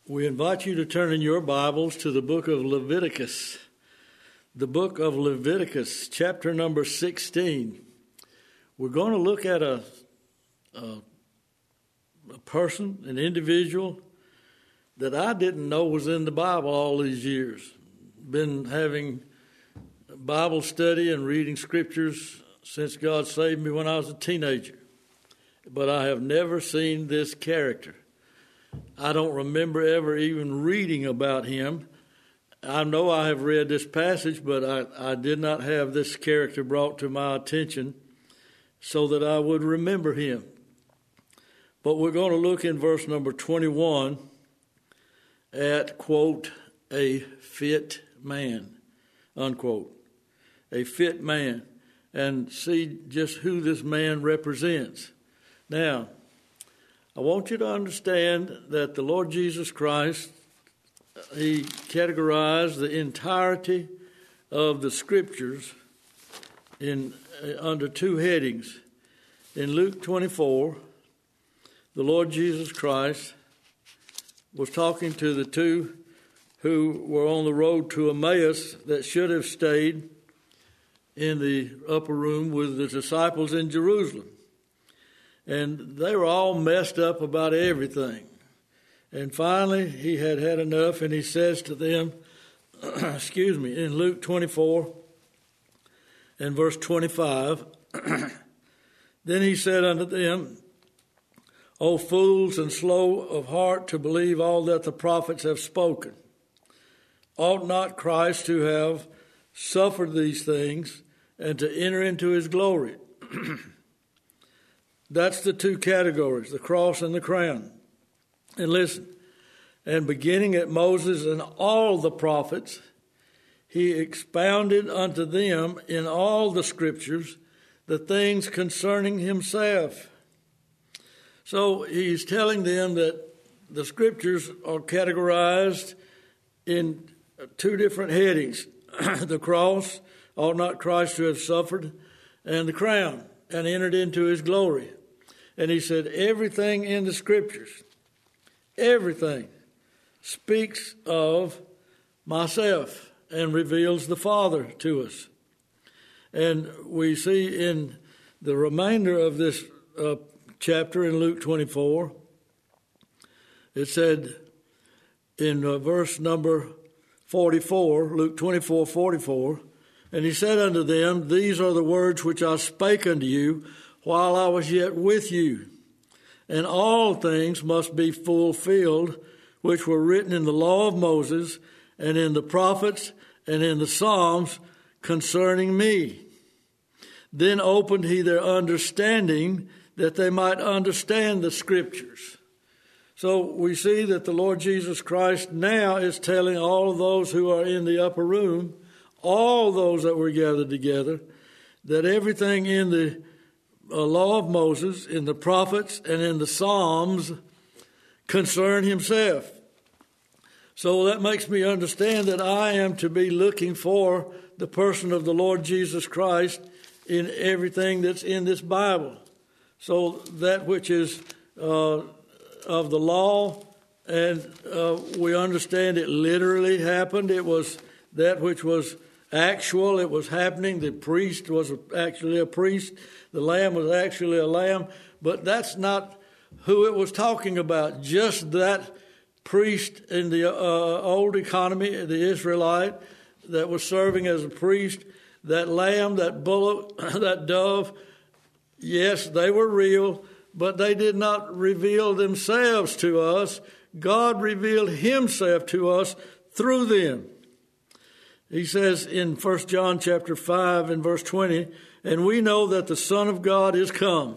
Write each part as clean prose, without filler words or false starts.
We invite you to turn in your Bibles to the book of Leviticus. The book of Leviticus, chapter number 16. We're going to look at a person, an individual that I didn't know was in the Bible all these years. Been having Bible study and reading scriptures since God saved me when I was a teenager. But I have never seen this character. I don't remember ever even reading about him. I know I have read this passage, but I did not have this character brought to my attention so that I would remember him. But we're going to look in verse number 21 at, quote, a fit man, unquote, a fit man, and see just who this man represents. Now, I want you to understand that the Lord Jesus Christ, he categorized the entirety of the scriptures under two headings. In Luke 24, the Lord Jesus Christ was talking to the two who were on the road to Emmaus that should have stayed in the upper room with the disciples in Jerusalem. And they were all messed up about everything. And finally, he had had enough, and he says to them, in Luke 24 and verse 25, then he said unto them, O fools and slow of heart to believe all that the prophets have spoken. Ought not Christ to have suffered these things and to enter into his glory? That's the two categories, the cross and the crown. And listen, and beginning at Moses and all the prophets, he expounded unto them in all the scriptures the things concerning himself. So he's telling them that the scriptures are categorized in two different headings. The cross, ought not Christ to have suffered, and the crown, and entered into his glory. And he said, everything in the scriptures, everything speaks of myself and reveals the Father to us. And we see in the remainder of this chapter in Luke 24, it said in verse number 44, Luke 24:44, and he said unto them, these are the words which I spake unto you while I was yet with you. And all things must be fulfilled, which were written in the law of Moses, and in the prophets, and in the Psalms concerning me. Then opened he their understanding, that they might understand the scriptures. So we see that the Lord Jesus Christ now is telling all of those who are in the upper room, all those that were gathered together, that everything in the law of Moses, in the prophets, and in the Psalms concern himself. So that makes me understand that I am to be looking for the person of the Lord Jesus Christ in everything that's in this Bible. So that which is of the law, and we understand it literally happened. It was that which was actual. It was happening. The priest was actually a priest. The lamb was actually a lamb. But that's not who it was talking about. Just that priest in the old economy, the Israelite, that was serving as a priest, that lamb, that bullock, that dove, yes, they were real, but they did not reveal themselves to us. God revealed himself to us through them. He says in 1 John chapter 5 and verse 20, and we know that the Son of God is come,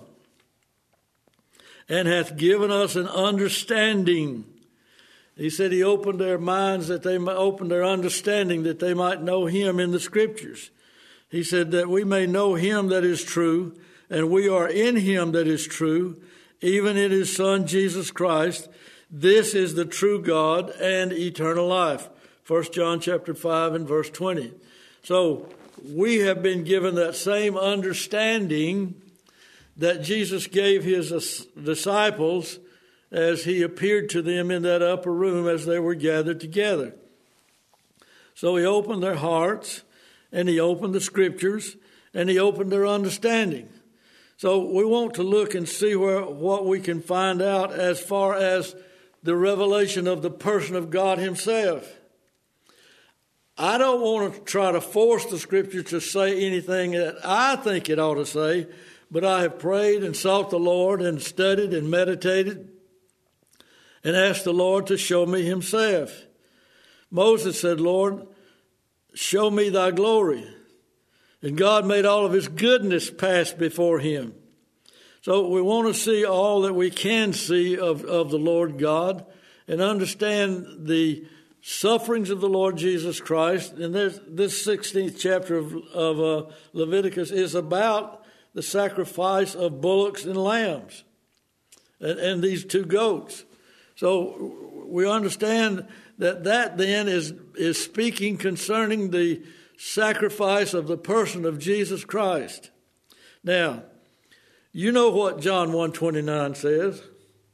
and hath given us an understanding. He said he opened their minds, that they might open their understanding, that they might know him in the scriptures. He said that we may know him that is true, and we are in him that is true, even in his Son Jesus Christ. This is the true God and eternal life. 1 John chapter 5 and verse 20. So we have been given that same understanding that Jesus gave his disciples as he appeared to them in that upper room as they were gathered together. So he opened their hearts, and he opened the scriptures, and he opened their understanding. So we want to look and see what we can find out as far as the revelation of the person of God himself. I don't want to try to force the scripture to say anything that I think it ought to say, but I have prayed and sought the Lord and studied and meditated and asked the Lord to show me himself. Moses said, Lord, show me thy glory. And God made all of his goodness pass before him. So we want to see all that we can see of the Lord God and understand the sufferings of the Lord Jesus Christ. And this 16th chapter of Leviticus is about the sacrifice of bullocks and lambs and these two goats. So we understand that then is speaking concerning the sacrifice of the person of Jesus Christ. Now, you know what John 1:29 says.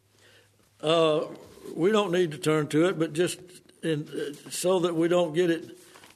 We don't need to turn to it, but just so that we don't get it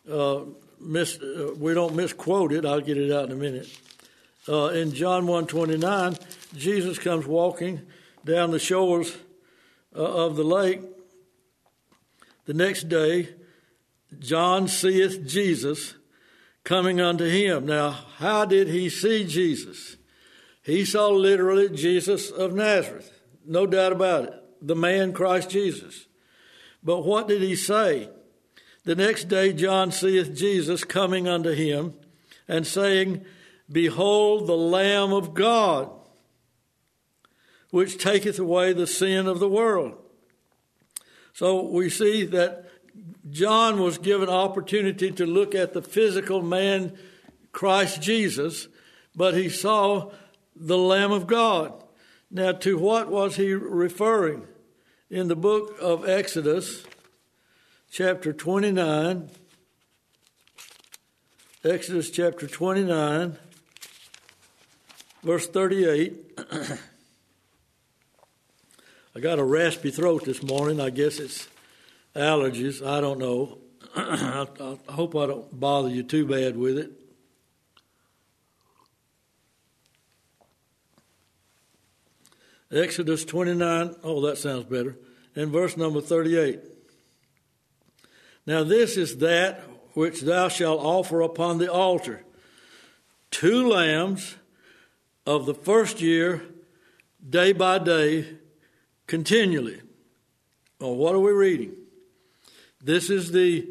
we don't misquote it. I'll get it out in a minute. In John 1:29, Jesus comes walking down the shores of the lake. The next day, John seeth Jesus coming unto him. Now, how did he see Jesus? He saw literally Jesus of Nazareth. No doubt about it. The man Christ Jesus. But what did he say? The next day John seeth Jesus coming unto him and saying, Behold the Lamb of God, which taketh away the sin of the world. So we see that John was given opportunity to look at the physical man, Christ Jesus, but he saw the Lamb of God. Now, to what was he referring? In the book of Exodus, chapter 29, Exodus chapter 29, verse 38. I got a raspy throat this morning. I guess it's allergies. I don't know. I hope I don't bother you too bad with it. Exodus 29, that sounds better, and verse number 38. Now this is that which thou shalt offer upon the altar, 2 lambs of the first year, day by day, continually. Well, what are we reading? This is the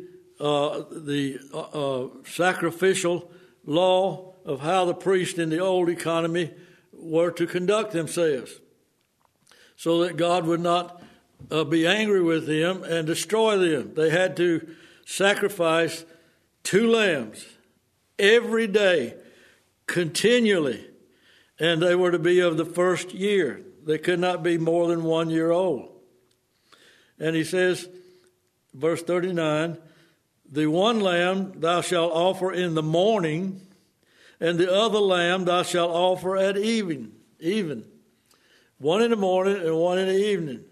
sacrificial law of how the priests in the old economy were to conduct themselves, so that God would not be angry with them and destroy them. They had to sacrifice 2 lambs every day, continually, and they were to be of the first year. They could not be more than 1 year old. And he says, verse 39, the one lamb thou shalt offer in the morning, and the other lamb thou shalt offer at even. One in the morning and one in the evening.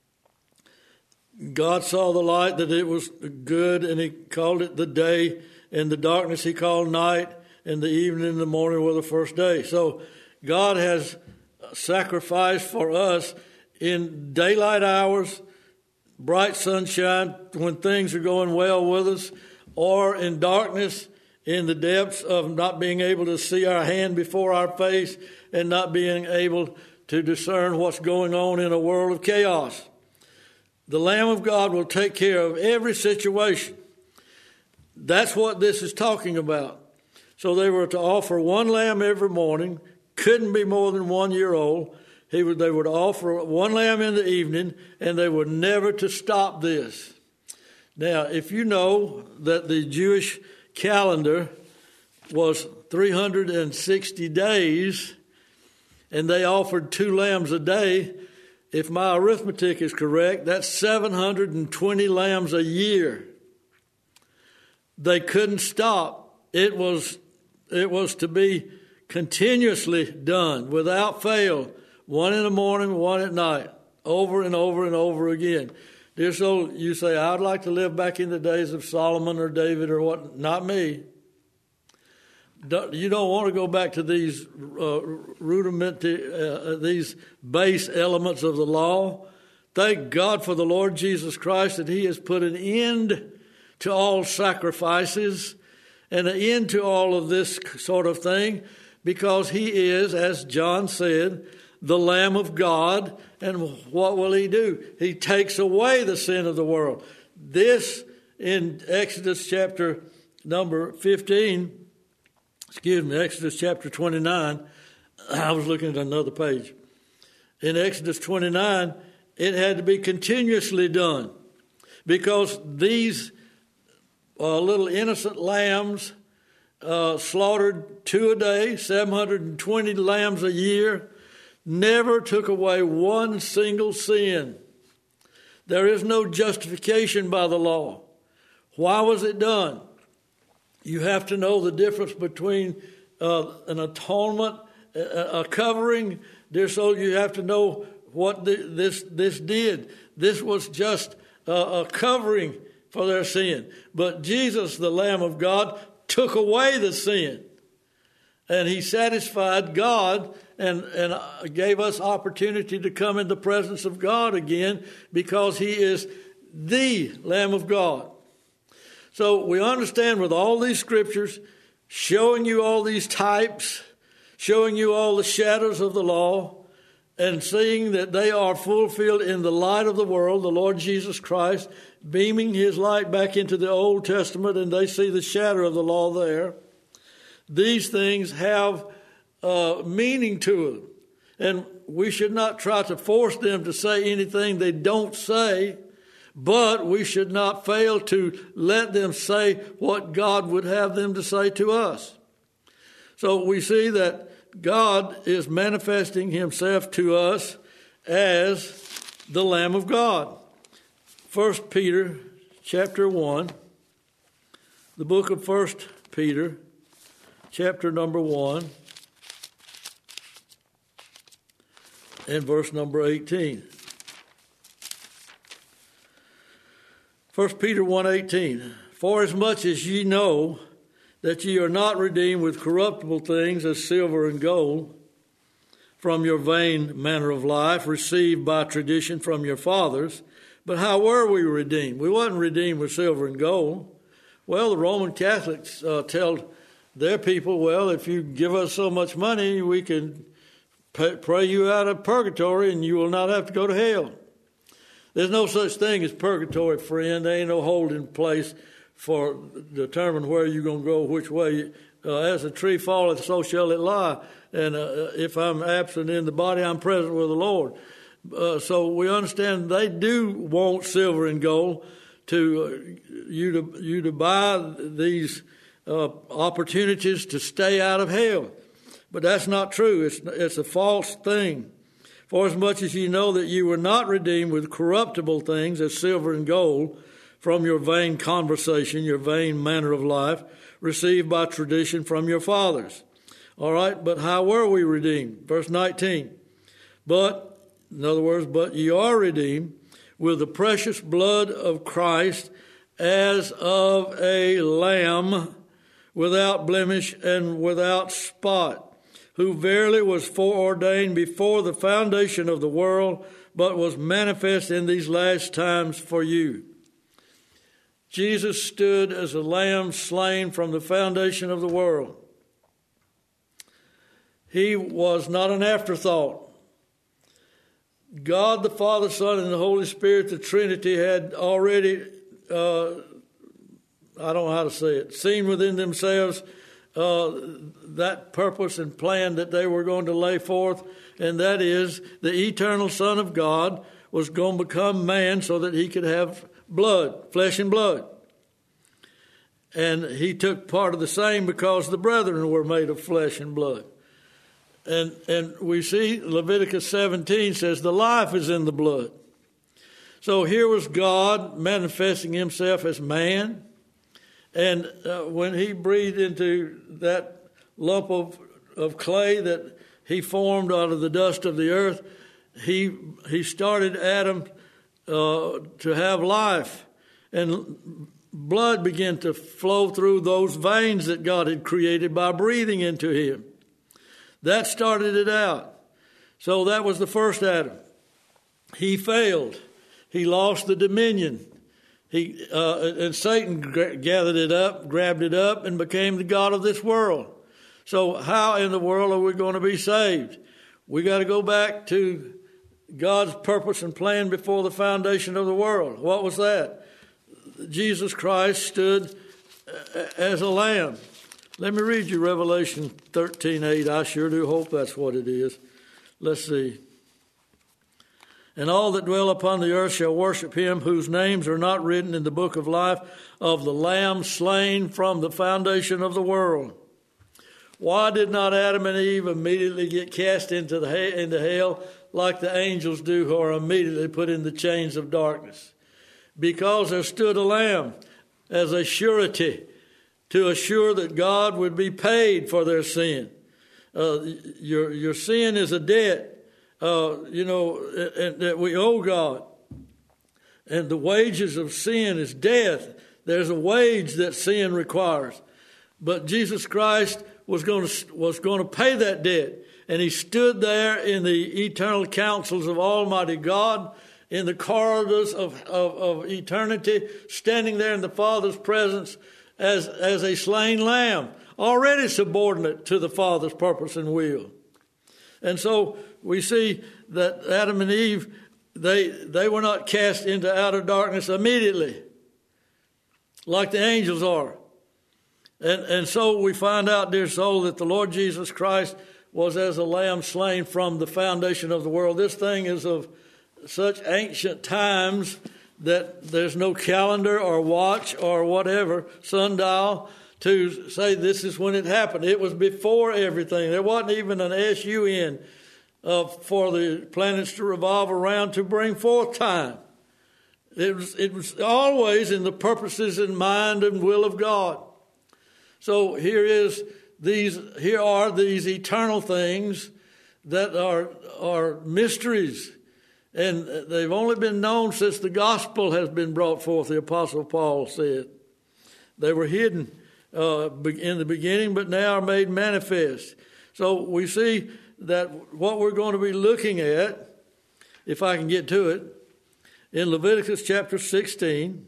God saw the light that it was good, and he called it the day, and the darkness he called night, and the evening and the morning were the first day. So God has sacrificed for us in daylight hours, bright sunshine, when things are going well with us, or in darkness, in the depths of not being able to see our hand before our face and not being able to discern what's going on in a world of chaos. The Lamb of God will take care of every situation. That's what this is talking about. So they were to offer 1 lamb every morning, couldn't be more than 1 year old. They would offer 1 lamb in the evening, and they were never to stop this. Now, if you know that the Jewish calendar was 360 days, and they offered 2 lambs a day, if my arithmetic is correct, that's 720 lambs a year. They couldn't stop. It was to be continuously done, without fail, 1 in the morning, 1 at night, over and over and over again. Dear soul, you say, I'd like to live back in the days of Solomon or David or what? Not me. You don't want to go back to these rudimentary, these base elements of the law. Thank God for the Lord Jesus Christ that he has put an end to all sacrifices and an end to all of this sort of thing, because he is, as John said, the Lamb of God. And what will he do? He takes away the sin of the world. This in Exodus chapter number 15, Exodus chapter 29. I was looking at another page. In Exodus 29, it had to be continuously done, because these little innocent lambs slaughtered 2 a day, 720 lambs a year, never took away one single sin. There is no justification by the law. Why was it done? You have to know the difference between an atonement, a covering. Dear soul, you have to know what this did. This was just a covering for their sin. But Jesus, the Lamb of God, took away the sin. And he satisfied God and gave us opportunity to come in the presence of God again, because he is the Lamb of God. So we understand with all these scriptures, showing you all these types, showing you all the shadows of the law, and seeing that they are fulfilled in the light of the world, the Lord Jesus Christ, beaming his light back into the Old Testament, and they see the shadow of the law there. These things have meaning to them. And we should not try to force them to say anything they don't say, but we should not fail to let them say what God would have them to say to us. So we see that God is manifesting himself to us as the Lamb of God. 1 Peter chapter 1, the book of 1 Peter, chapter number 1, and verse number 18. 1 Peter 1:18. For as much as ye know that ye are not redeemed with corruptible things as silver and gold from your vain manner of life, received by tradition from your fathers. But how were we redeemed? We wasn't redeemed with silver and gold. Well, the Roman Catholics tell their people, well, if you give us so much money, we can pray you out of purgatory and you will not have to go to hell. There's no such thing as purgatory, friend. There ain't no holding place for determine where you're going to go, which way. As a tree falleth, so shall it lie. And if I'm absent in the body, I'm present with the Lord. So we understand they do want silver and gold to you to buy these opportunities to stay out of hell. But that's not true. It's a false thing. For as much as ye know that you were not redeemed with corruptible things as silver and gold from your vain conversation, your vain manner of life, received by tradition from your fathers. All right, but how were we redeemed? Verse 19. But, in other words, but ye are redeemed with the precious blood of Christ, as of a lamb without blemish and without spot, who verily was foreordained before the foundation of the world, but was manifest in these last times for you. Jesus stood as a lamb slain from the foundation of the world. He was not an afterthought. God, the Father, Son, and the Holy Spirit, the Trinity, had already, I don't know how to say it, seen within themselves that purpose and plan that they were going to lay forth, and that is the eternal Son of God was going to become man so that he could have blood, flesh and blood. And he took part of the same because the brethren were made of flesh and blood. And we see Leviticus 17 says the life is in the blood. So here was God manifesting himself as man. And when he breathed into that lump of clay that he formed out of the dust of the earth, he started Adam to have life, and blood began to flow through those veins that God had created by breathing into him. That started it out. So that was the first Adam. He failed. He lost the dominion. And Satan gathered it up, grabbed it up, and became the god of this world. So how in the world are we going to be saved? We got to go back to God's purpose and plan before the foundation of the world. What was that? Jesus Christ stood as a lamb. Let me read you Revelation 13:8. I sure do hope that's what it is. Let's see. And all that dwell upon the earth shall worship him whose names are not written in the book of life of the Lamb slain from the foundation of the world. Why did not Adam and Eve immediately get cast into hell like the angels do, who are immediately put in the chains of darkness? Because there stood a lamb as a surety to assure that God would be paid for their sin. Your sin is a debt, and that we owe God. And the wages of sin is death. There's a wage that sin requires. But Jesus Christ was going to pay that debt. And he stood there in the eternal counsels of Almighty God, in the corridors of eternity, standing there in the Father's presence as a slain lamb, already subordinate to the Father's purpose and will. And so we see that Adam and Eve, they were not cast into outer darkness immediately, like the angels are. And so we find out, dear soul, that the Lord Jesus Christ was as a lamb slain from the foundation of the world. This thing is of such ancient times that there's no calendar or watch or whatever, sundial, to say this is when it happened. It was before everything. There wasn't even an SUN for the planets to revolve around to bring forth time. It was always in the purposes and mind and will of God. So here are these eternal things that are mysteries, and they've only been known since the gospel has been brought forth, the Apostle Paul said. They were hidden in the beginning, but now are made manifest. So we see that what we're going to be looking at, if I can get to it, in Leviticus chapter 16,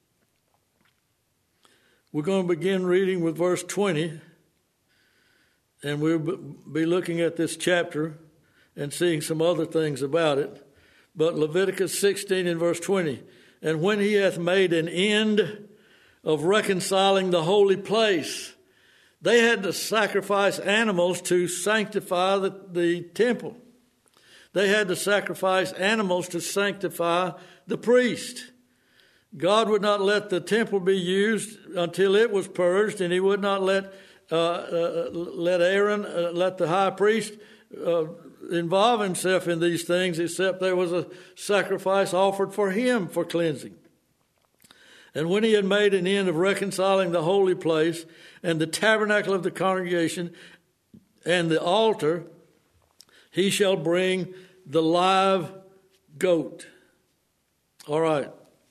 we're going to begin reading with verse 20, and we'll be looking at this chapter and seeing some other things about it. But Leviticus 16 and verse 20, and when he hath made an end of reconciling the holy place, they had to sacrifice animals to sanctify the temple. They had to sacrifice animals to sanctify the priest. God would not let the temple be used until it was purged, and he would not let Aaron, let the high priest involve himself in these things, except there was a sacrifice offered for him for cleansing. And when he had made an end of reconciling the holy place and the tabernacle of the congregation and the altar, he shall bring the live goat. All right.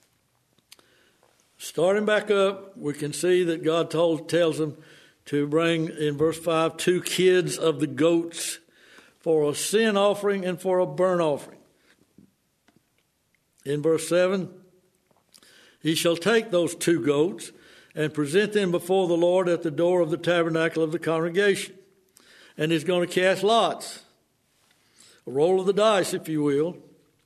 Starting back up, we can see that God tells them to bring, in verse 5, 2 kids of the goats for a sin offering and for a burnt offering. In verse 7, he shall take those 2 goats and present them before the Lord at the door of the tabernacle of the congregation. And he's going to cast lots, a roll of the dice, if you will.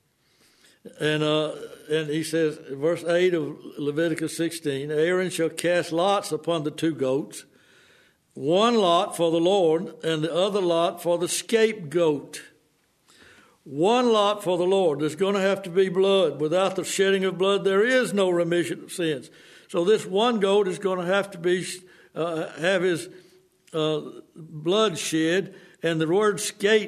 And he says, verse 8 of Leviticus 16, Aaron shall cast lots upon the 2 goats, one lot for the Lord and the other lot for the scapegoat. One lot for the Lord. There's going to have to be blood. Without the shedding of blood, there is no remission of sins. So this one goat is going to have to be have his blood shed. And the word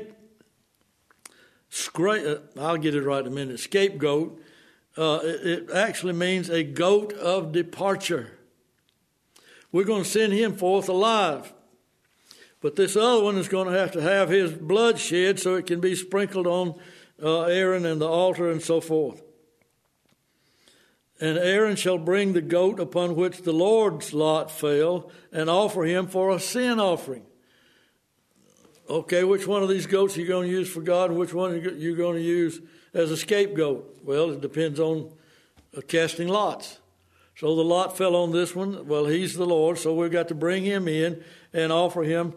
I'll get it right in a minute. Scapegoat. It actually means a goat of departure. We're going to send him forth alive. But this other one is going to have his blood shed so it can be sprinkled on Aaron and the altar and so forth. And Aaron shall bring the goat upon which the Lord's lot fell and offer him for a sin offering. Okay, which one of these goats are you going to use for God and which one are you going to use as a scapegoat? Well, it depends on casting lots. So the lot fell on this one. Well, he's the Lord, so we've got to bring him in and offer him.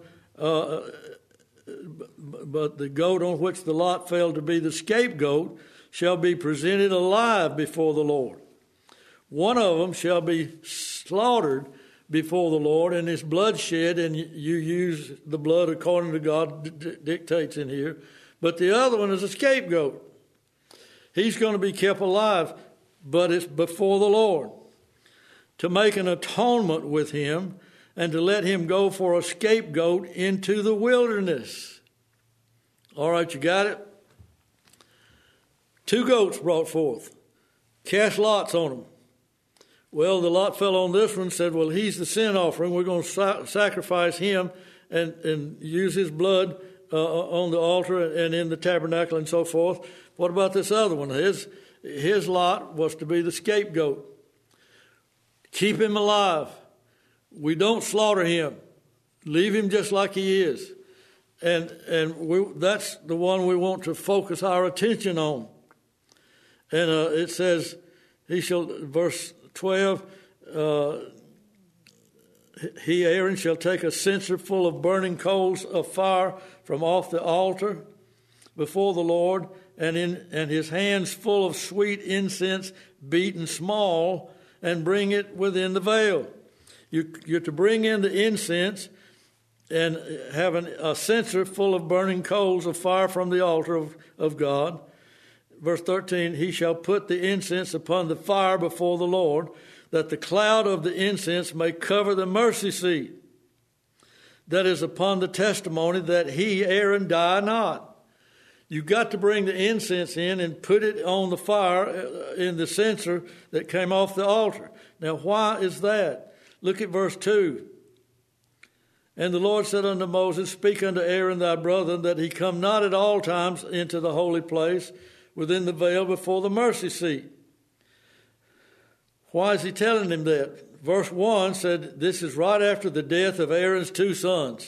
But the goat on which the lot fell to be the scapegoat shall be presented alive before the Lord. One of them shall be slaughtered before the Lord, and his blood shed, and you use the blood according to God dictates in here. But the other one is a scapegoat. He's going to be kept alive, but it's before the Lord, to make an atonement with him and to let him go for a scapegoat into the wilderness. All right, you got it? 2 goats brought forth. Cast lots on them. Well, the lot fell on this one, said, well, he's the sin offering. We're going to sacrifice him and use his blood on the altar and in the tabernacle and so forth. What about this other one? His lot was to be the scapegoat. Keep him alive. We don't slaughter him. Leave him just like he is. And that's the one we want to focus our attention on. And it says, he shall, verse 12, he, Aaron, shall take a censer full of burning coals of fire from off the altar before the Lord, and his hands full of sweet incense beaten small, and bring it within the veil. You're to bring in the incense and have a censer full of burning coals of fire from the altar of God. Verse 13, he shall put the incense upon the fire before the Lord, that the cloud of the incense may cover the mercy seat that is upon the testimony, that he, Aaron, die not. You've got to bring the incense in and put it on the fire in the censer that came off the altar. Now, why is that? Look at verse 2. And the Lord said unto Moses, speak unto Aaron thy brother, that he come not at all times into the holy place within the veil before the mercy seat. Why is he telling him that? Verse 1 said, this is right after the death of Aaron's 2 sons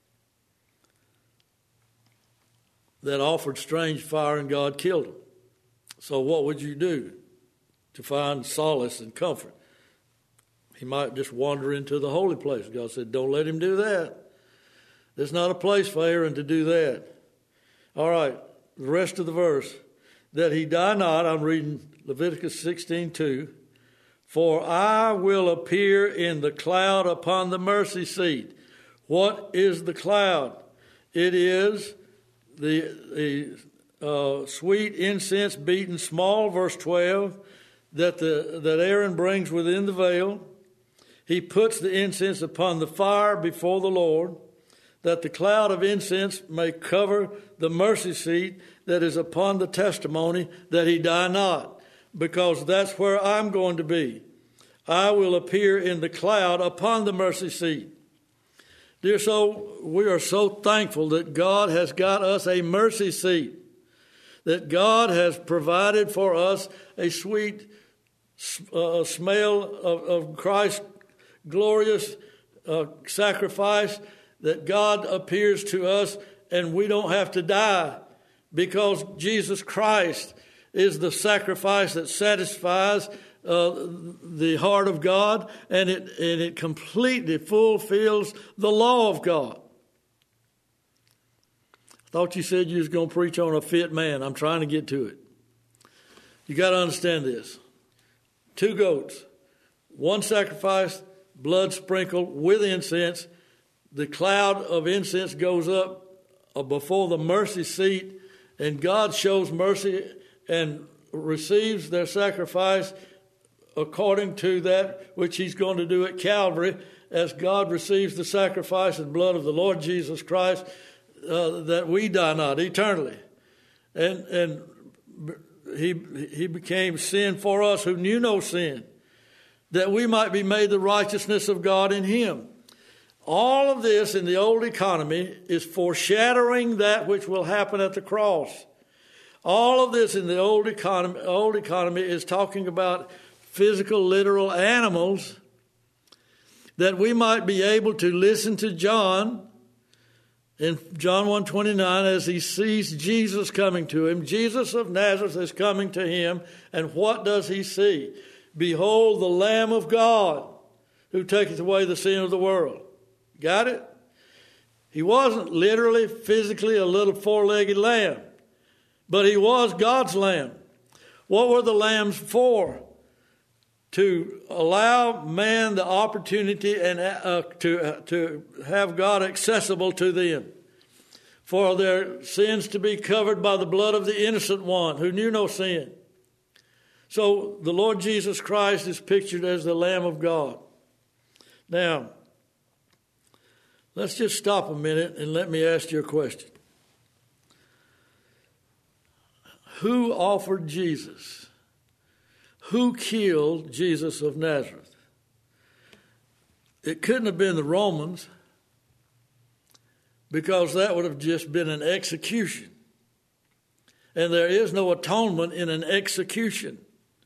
that offered strange fire, and God killed them. So what would you do to find solace and comfort? He might just wander into the holy place. God said, don't let him do that. There's not a place for Aaron to do that. All right, the rest of the verse. That he die not, I'm reading Leviticus 16:2. For I will appear in the cloud upon the mercy seat. What is the cloud? It is the sweet incense beaten small, verse 12, that Aaron brings within the veil. He puts the incense upon the fire before the Lord, that the cloud of incense may cover the mercy seat that is upon the testimony, that he die not, because that's where I'm going to be. I will appear in the cloud upon the mercy seat. Dear soul, we are so thankful that God has got us a mercy seat, that God has provided for us a sweet smell of Christ's glorious sacrifice, that God appears to us and we don't have to die, because Jesus Christ is the sacrifice that satisfies the heart of God, and it completely fulfills the law of God. I thought you said you was going to preach on a fit man. I'm trying to get to it. You got to understand this. 2 goats, 1 sacrifice, blood sprinkled with incense. The cloud of incense goes up before the mercy seat, and God shows mercy and receives their sacrifice according to that which he's going to do at Calvary, as God receives the sacrifice and blood of the Lord Jesus Christ, that we die not eternally. And he became sin for us who knew no sin, that we might be made the righteousness of God in him. All of this in the old economy is foreshadowing that which will happen at the cross. All of this in the old economy is talking about physical, literal animals, that we might be able to listen to John in John 1:29 as he sees Jesus coming to him. Jesus of Nazareth is coming to him, and what does he see? Behold, the Lamb of God, who taketh away the sin of the world. Got it? He wasn't literally, physically a little four-legged lamb, but he was God's lamb. What were the lambs for? To allow man the opportunity and to have God accessible to them, for their sins to be covered by the blood of the innocent one who knew no sin. So the Lord Jesus Christ is pictured as the Lamb of God. Now, let's just stop a minute and let me ask you a question. Who offered Jesus? Who killed Jesus of Nazareth? It couldn't have been the Romans, because that would have just been an execution. And there is no atonement in an execution.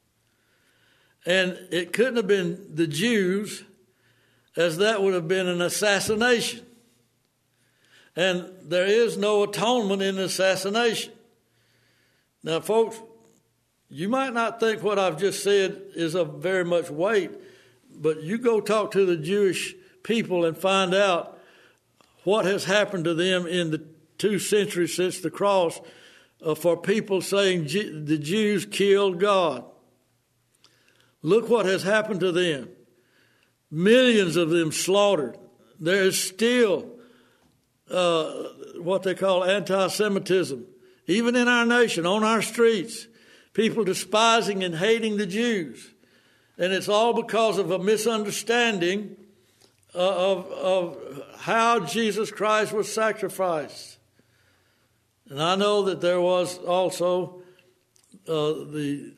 And it couldn't have been the Jews, as that would have been an assassination. And there is no atonement in assassination. Now, folks, you might not think what I've just said is of very much weight, but you go talk to the Jewish people and find out what has happened to them in the 2 centuries since the cross for people saying the Jews killed God. Look what has happened to them. Millions of them slaughtered. There is still what they call anti-Semitism, even in our nation, on our streets. People despising and hating the Jews. And it's all because of a misunderstanding of how Jesus Christ was sacrificed. And I know that there was also the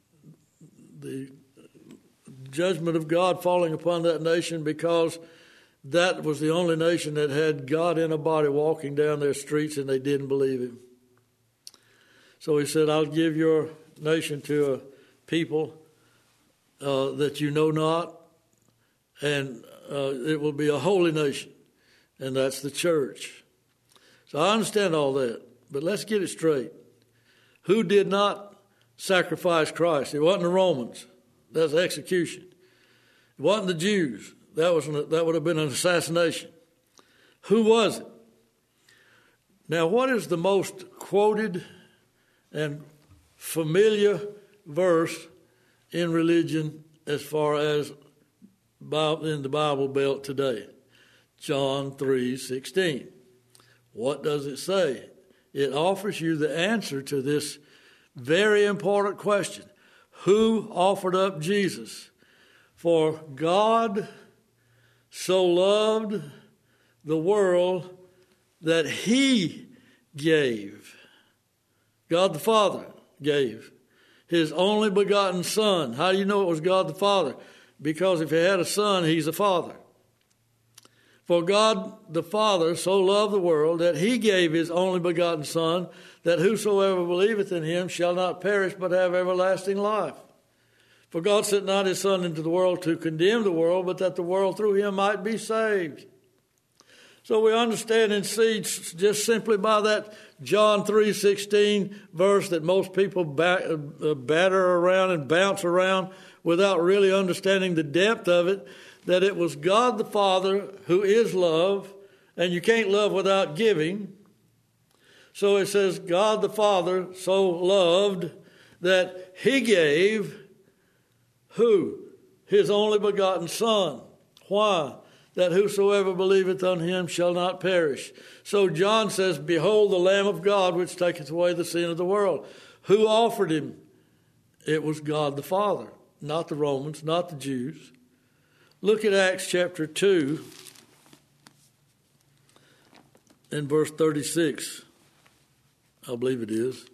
judgment of God falling upon that nation, because that was the only nation that had God in a body walking down their streets, and they didn't believe him. So he said, I'll give your nation to a people that you know not, and it will be a holy nation, and that's the church. So I understand all that, but let's get it straight. Who did not sacrifice Christ? It wasn't the Romans. That's execution. It wasn't the Jews. That would have been an assassination. Who was it? Now, what is the most quoted and familiar verse in religion as far as in the Bible Belt today? John 3:16. What does it say? It offers you the answer to this very important question. Who offered up Jesus? For God so loved the world that he gave. God the Father gave his only begotten Son. How do you know it was God the Father? Because if he had a son, he's a father. For God the Father so loved the world that he gave his only begotten Son, that whosoever believeth in him shall not perish but have everlasting life. For God sent not his Son into the world to condemn the world, but that the world through him might be saved. So we understand and see just simply by that John 3:16 verse that most people batter around and bounce around without really understanding the depth of it, that it was God the Father who is love, and you can't love without giving. So it says God the Father so loved that he gave who? His only begotten Son. Why? That whosoever believeth on him shall not perish. So John says, behold the Lamb of God which taketh away the sin of the world. Who offered him? It was God the Father, not the Romans, not the Jews. Look at Acts chapter 2 and verse 36. I believe it is.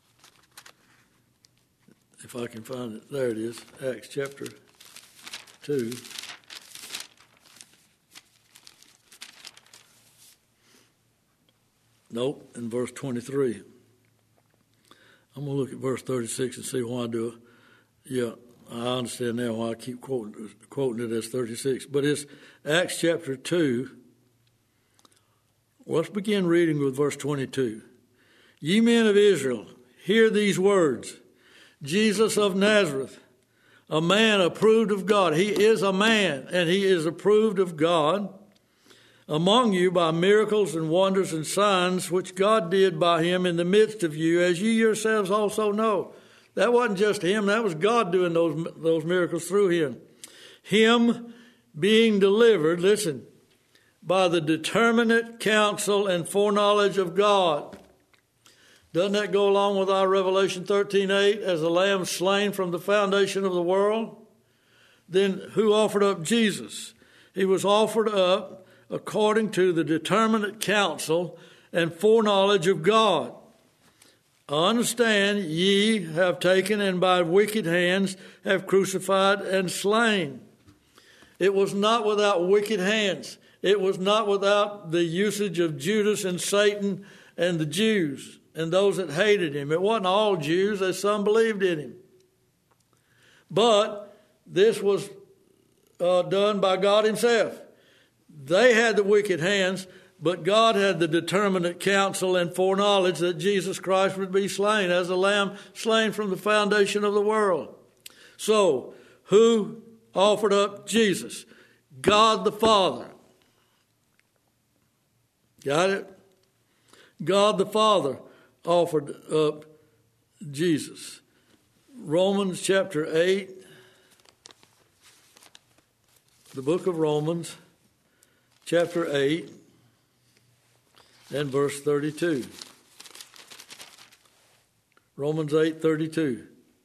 If I can find it. There it is. Acts chapter 2. Nope, in verse 23. I'm going to look at verse 36 and see why I do it. Yeah, I understand now why I keep quoting it as 36. But it's Acts chapter 2. Let's begin reading with verse 22. Ye men of Israel, hear these words. Jesus of Nazareth, a man approved of God. He is a man, and he is approved of God among you by miracles and wonders and signs, which God did by him in the midst of you, as ye yourselves also know. That wasn't just him, that was God doing those miracles through him. Him being delivered, listen, by the determinate counsel and foreknowledge of God. Doesn't that go along with our Revelation 13:8, as a lamb slain from the foundation of the world? Then who offered up Jesus? He was offered up according to the determinate counsel and foreknowledge of God. Understand, ye have taken and by wicked hands have crucified and slain. It was not without wicked hands. It was not without the usage of Judas and Satan and the Jews and those that hated him. It wasn't all Jews, as some believed in him. But this was done by God himself. They had the wicked hands, but God had the determinate counsel and foreknowledge that Jesus Christ would be slain as a lamb slain from the foundation of the world. So, who offered up Jesus? God the Father. Got it? God the Father offered up Jesus. Romans chapter 8, the book of Romans, chapter 8, and verse 32. Romans 8:32.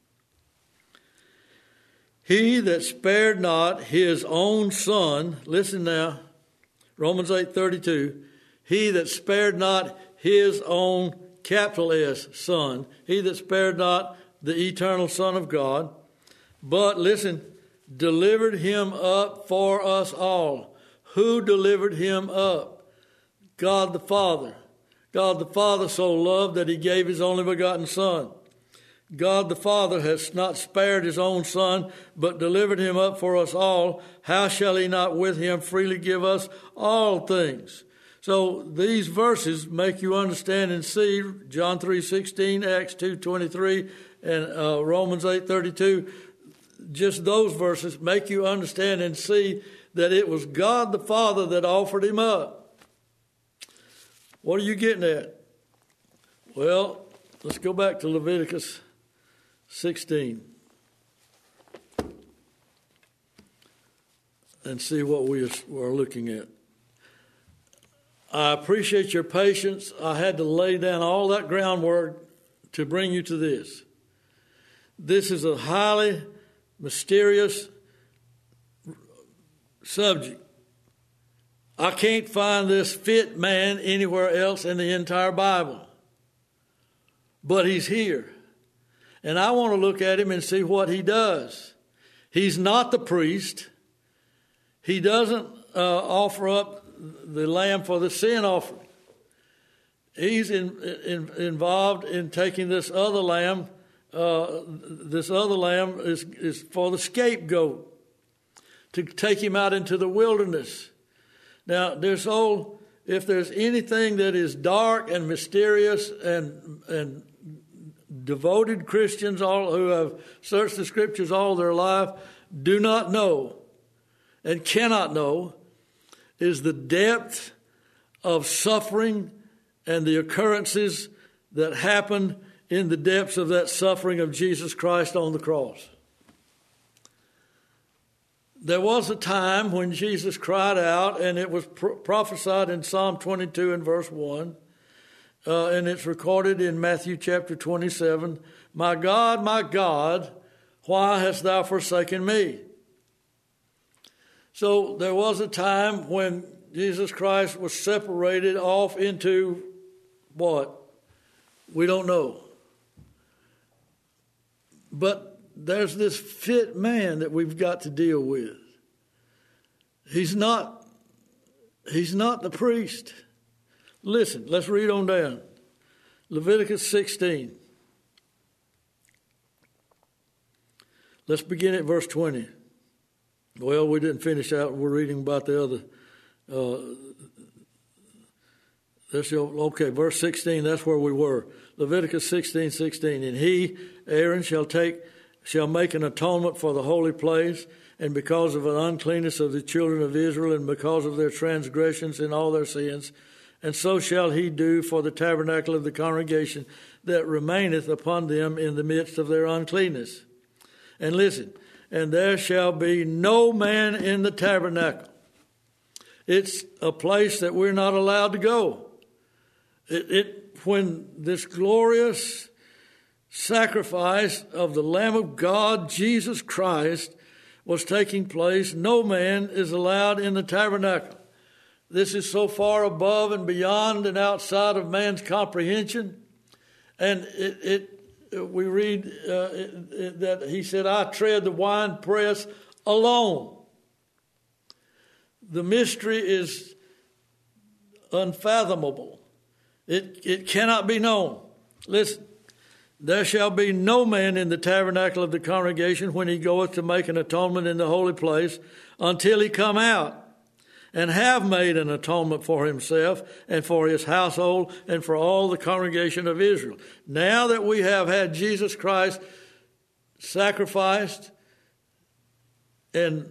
He that spared not his own son, listen now, Romans 8:32, he that spared not his own, capital S, Son, he that spared not the eternal Son of God, but, listen, delivered him up for us all. Who delivered him up? God the Father. God the Father so loved that he gave his only begotten Son. God the Father has not spared his own Son, but delivered him up for us all. How shall he not with him freely give us all things? So these verses make you understand and see John 3:16, Acts 2:23, and Romans 8:32. Just those verses make you understand and see that it was God the Father that offered him up. What are you getting at? Well, let's go back to Leviticus 16 and see what we are looking at. I appreciate your patience. I had to lay down all that groundwork to bring you to this. This is a highly mysterious subject. I can't find this fit man anywhere else in the entire Bible. But he's here. And I want to look at him and see what he does. He's not the priest. He doesn't offer up the lamb for the sin offering. He's involved in taking this other lamb. This other lamb is for the scapegoat, to take him out into the wilderness. Now, if there's anything that is dark and mysterious and devoted Christians, all who have searched the Scriptures all their life, do not know and cannot know, is the depth of suffering and the occurrences that happened in the depths of that suffering of Jesus Christ on the cross. There was a time when Jesus cried out, and it was prophesied in Psalm 22 and verse 1, and it's recorded in Matthew chapter 27, my God, why hast thou forsaken me? So there was a time when Jesus Christ was separated off into what? We don't know. But there's this fit man that we've got to deal with. He's not the priest. Listen, let's read on down. Leviticus 16. Let's begin at verse 20. Well, we didn't finish out. We're reading about the other. Verse 16, that's where we were. Leviticus 16:16. And he, Aaron, shall make an atonement for the holy place, and because of an uncleanness of the children of Israel, and because of their transgressions and all their sins, and so shall he do for the tabernacle of the congregation that remaineth upon them in the midst of their uncleanness. And listen, and there shall be no man in the tabernacle. It's a place that we're not allowed to go. When this glorious sacrifice of the Lamb of God, Jesus Christ, was taking place, no man is allowed in the tabernacle. This is so far above and beyond and outside of man's comprehension. And we read that he said, I tread the winepress alone. The mystery is unfathomable. It cannot be known. Listen, there shall be no man in the tabernacle of the congregation when he goeth to make an atonement in the holy place until he come out and have made an atonement for himself and for his household and for all the congregation of Israel. Now that we have had Jesus Christ sacrificed and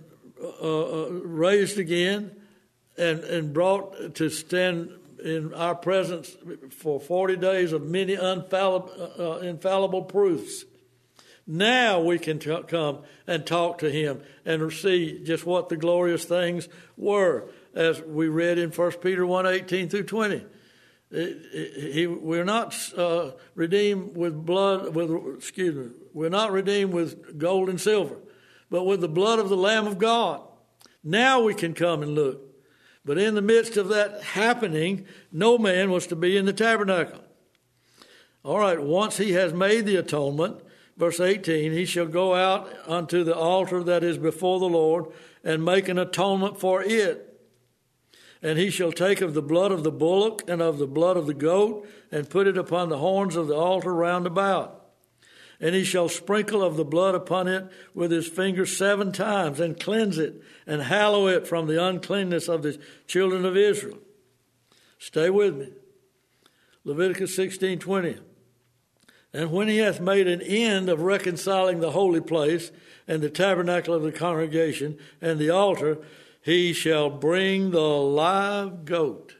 raised again and brought to stand in our presence for 40 days of many infallible proofs, now we can come and talk to him and see just what the glorious things were, as we read in 1 Peter 1:18 through 20. We're not redeemed with blood. We're not redeemed with gold and silver, but with the blood of the Lamb of God. Now we can come and look. But in the midst of that happening, no man was to be in the tabernacle. All right, once he has made the atonement, verse 18, he shall go out unto the altar that is before the Lord and make an atonement for it. And he shall take of the blood of the bullock and of the blood of the goat and put it upon the horns of the altar round about. And he shall sprinkle of the blood upon it with his finger 7 times and cleanse it and hallow it from the uncleanness of the children of Israel. Stay with me. Leviticus 16:20. And when he hath made an end of reconciling the holy place and the tabernacle of the congregation and the altar, he shall bring the live goat.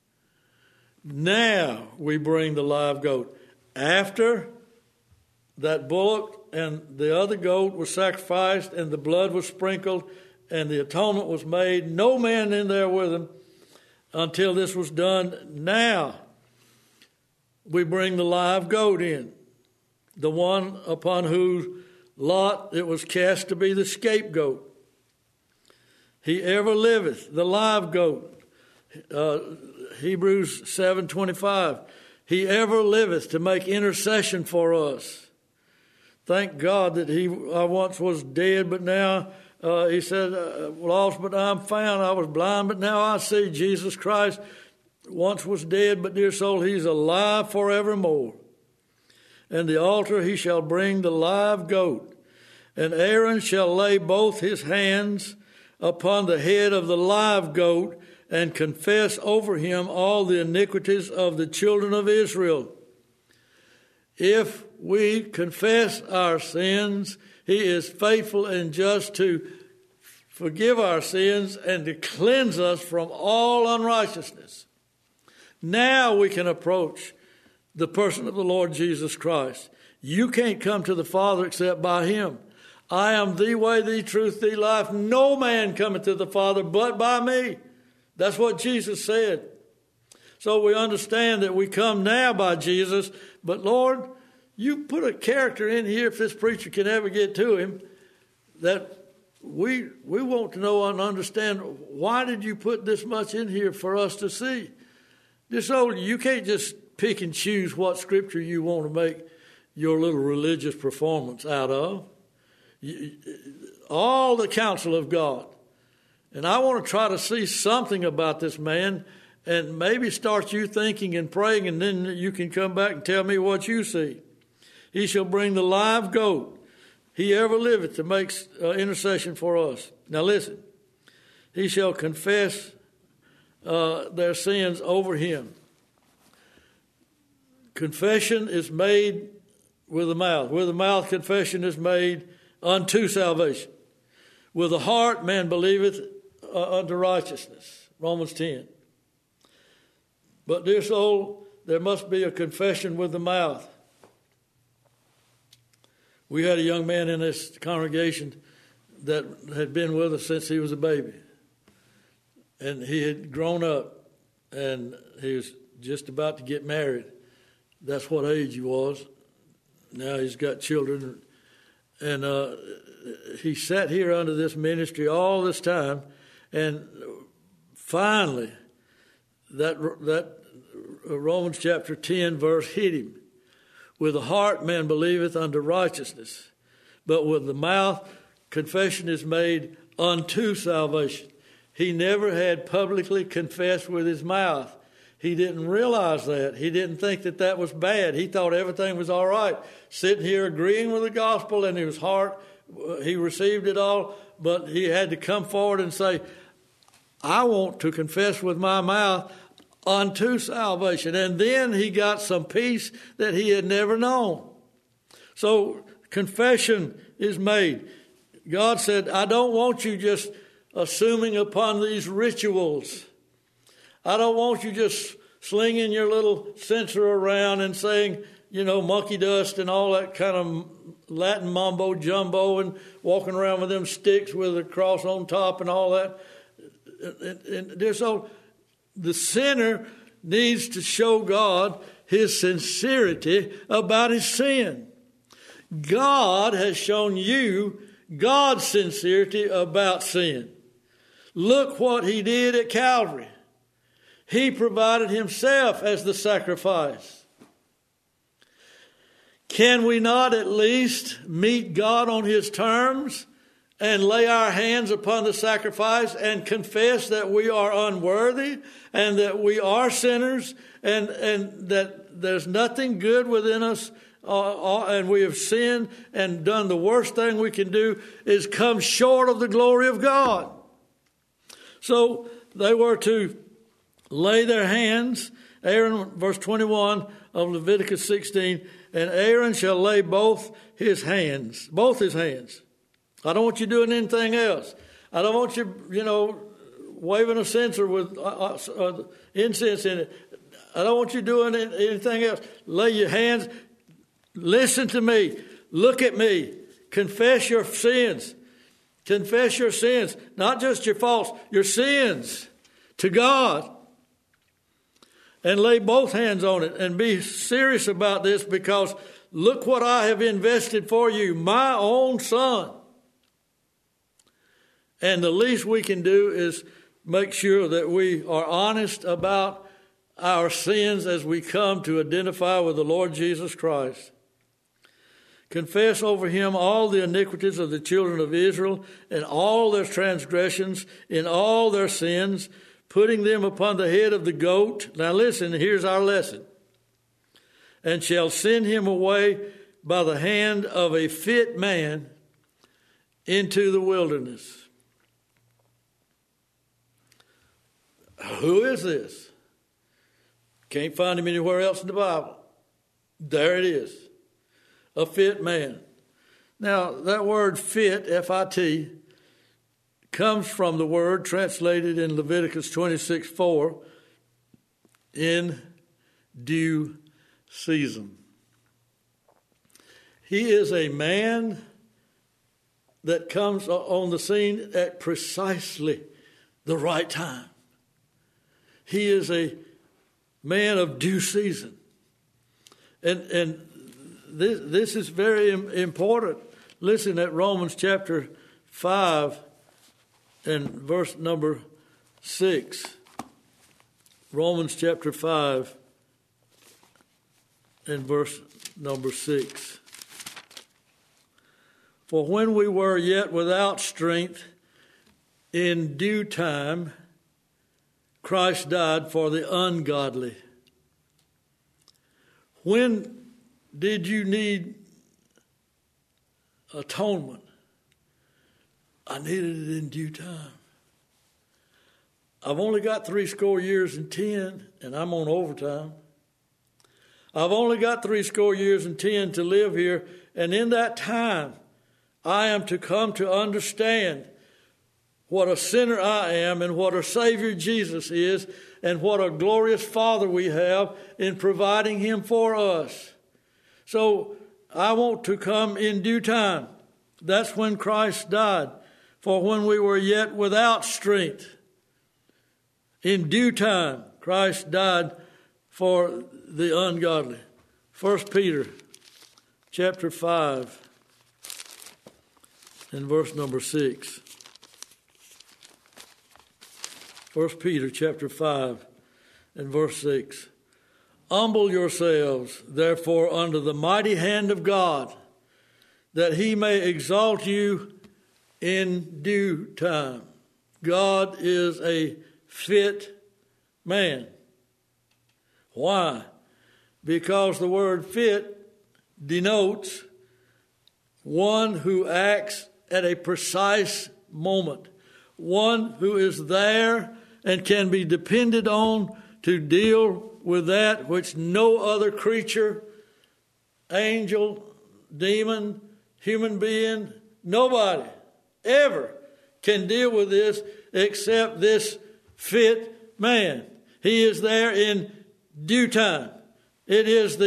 Now we bring the live goat. After that bullock and the other goat was sacrificed and the blood was sprinkled and the atonement was made, no man in there with him until this was done. Now we bring the live goat in, the one upon whose lot it was cast to be the scapegoat. He ever liveth, the live goat. Hebrews 7:25. He ever liveth to make intercession for us. Thank God that I once was dead, but now, he said, lost, but now I'm found. I was blind, but now I see. Jesus Christ once was dead, but dear soul, he's alive forevermore. And the altar he shall bring the live goat. And Aaron shall lay both his hands upon the head of the live goat and confess over him all the iniquities of the children of Israel. If we confess our sins, he is faithful and just to forgive our sins and to cleanse us from all unrighteousness. Now we can approach the person of the Lord Jesus Christ. You can't come to the Father except by him. I am the way, the truth, the life. No man cometh to the Father but by me. That's what Jesus said. So we understand that we come now by Jesus, but Lord, you put a character in here, if this preacher can ever get to him, that we want to know and understand, why did you put this much in here for us to see? You can't just pick and choose what scripture you want to make your little religious performance out of. All the counsel of God. And I want to try to see something about this man and maybe start you thinking and praying, and then you can come back and tell me what you see. He shall bring the live goat. he ever liveth to make intercession for us. Now listen, he shall confess their sins over him. Confession is made with the mouth. With the mouth confession is made unto salvation. With the heart man believeth unto righteousness. Romans 10. But dear soul, there must be a confession with the mouth. We had a young man in this congregation that had been with us since he was a baby. And he had grown up, and he was just about to get married. That's what age he was. Now he's got children. And he sat here under this ministry all this time, and finally, that Romans chapter 10 verse hit him. With the heart man believeth unto righteousness, but with the mouth confession is made unto salvation. He never had publicly confessed with his mouth. He didn't realize that. He didn't think that that was bad. He thought everything was all right. Sitting here agreeing with the gospel in his heart, he received it all, but he had to come forward and say, I want to confess with my mouth unto salvation. And then he got some peace that he had never known. So confession is made. God said, I don't want you just assuming upon these rituals. I don't want you just slinging your little censer around and saying, monkey dust and all that kind of Latin mumbo jumbo and walking around with them sticks with a cross on top and all that. And so the sinner needs to show God his sincerity about his sin. God has shown you God's sincerity about sin. Look what he did at Calvary. He provided himself as the sacrifice. Can we not at least meet God on his terms and lay our hands upon the sacrifice and confess that we are unworthy and that we are sinners and that there's nothing good within us and we have sinned and done the worst thing we can do is come short of the glory of God? So they were to lay their hands, Aaron, verse 21 of Leviticus 16, and Aaron shall lay both his hands. I don't want you doing anything else. I don't want you, waving a censer with incense in it. I don't want you doing anything else. Lay your hands. Listen to me. Look at me. Confess your sins. Confess your sins. Not just your faults, your sins to God. And lay both hands on it and be serious about this, because look what I have invested for you, my own son. And the least we can do is make sure that we are honest about our sins as we come to identify with the Lord Jesus Christ. Confess over him all the iniquities of the children of Israel and all their transgressions in all their sins, putting them upon the head of the goat. Now listen, here's our lesson. And shall send him away by the hand of a fit man into the wilderness. Who is this? Can't find him anywhere else in the Bible. There it is. A fit man. Now, that word fit, F-I-T, comes from the word translated in Leviticus 26:4, in due season. He is a man that comes on the scene at precisely the right time. He is a man of due season. And this is very important. Listen at Romans chapter 5 and verse number 6. Romans chapter 5 and verse number 6. For when we were yet without strength, in due time, Christ died for the ungodly. When did you need atonement. I needed it in due time. I've only got 70 years and 10, and I'm on overtime. I've only got 70 years and 10 to live here, and in that time, I am to come to understand what a sinner I am and what a Savior Jesus is and what a glorious Father we have in providing Him for us. So I want to come in due time. That's when Christ died. For when we were yet without strength, in due time, Christ died for the ungodly. 1 Peter chapter 5 and verse number 6. 1 Peter chapter 5 and verse 6. Humble yourselves, therefore, under the mighty hand of God, that He may exalt you in due time. God is a fit man. Why? Because the word fit denotes one who acts at a precise moment, one who is there and can be depended on to deal with that which no other creature, angel, demon, human being, nobody ever can deal with this except this fit man. He is there in due time. It is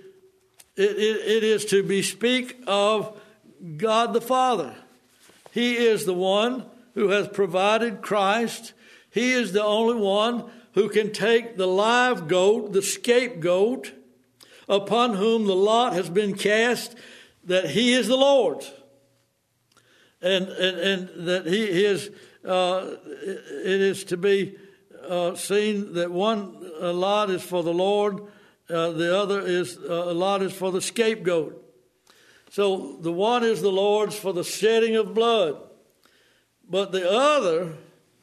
to bespeak of God the Father. He is the one who has provided Christ. He is the only one who can take the live goat, the scapegoat, upon whom the lot has been cast, that He is the Lord. And that He is, it is to be seen that one lot is for the Lord, the other is a lot is for the scapegoat. So the one is the Lord's for the shedding of blood, but the other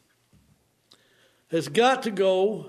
has got to go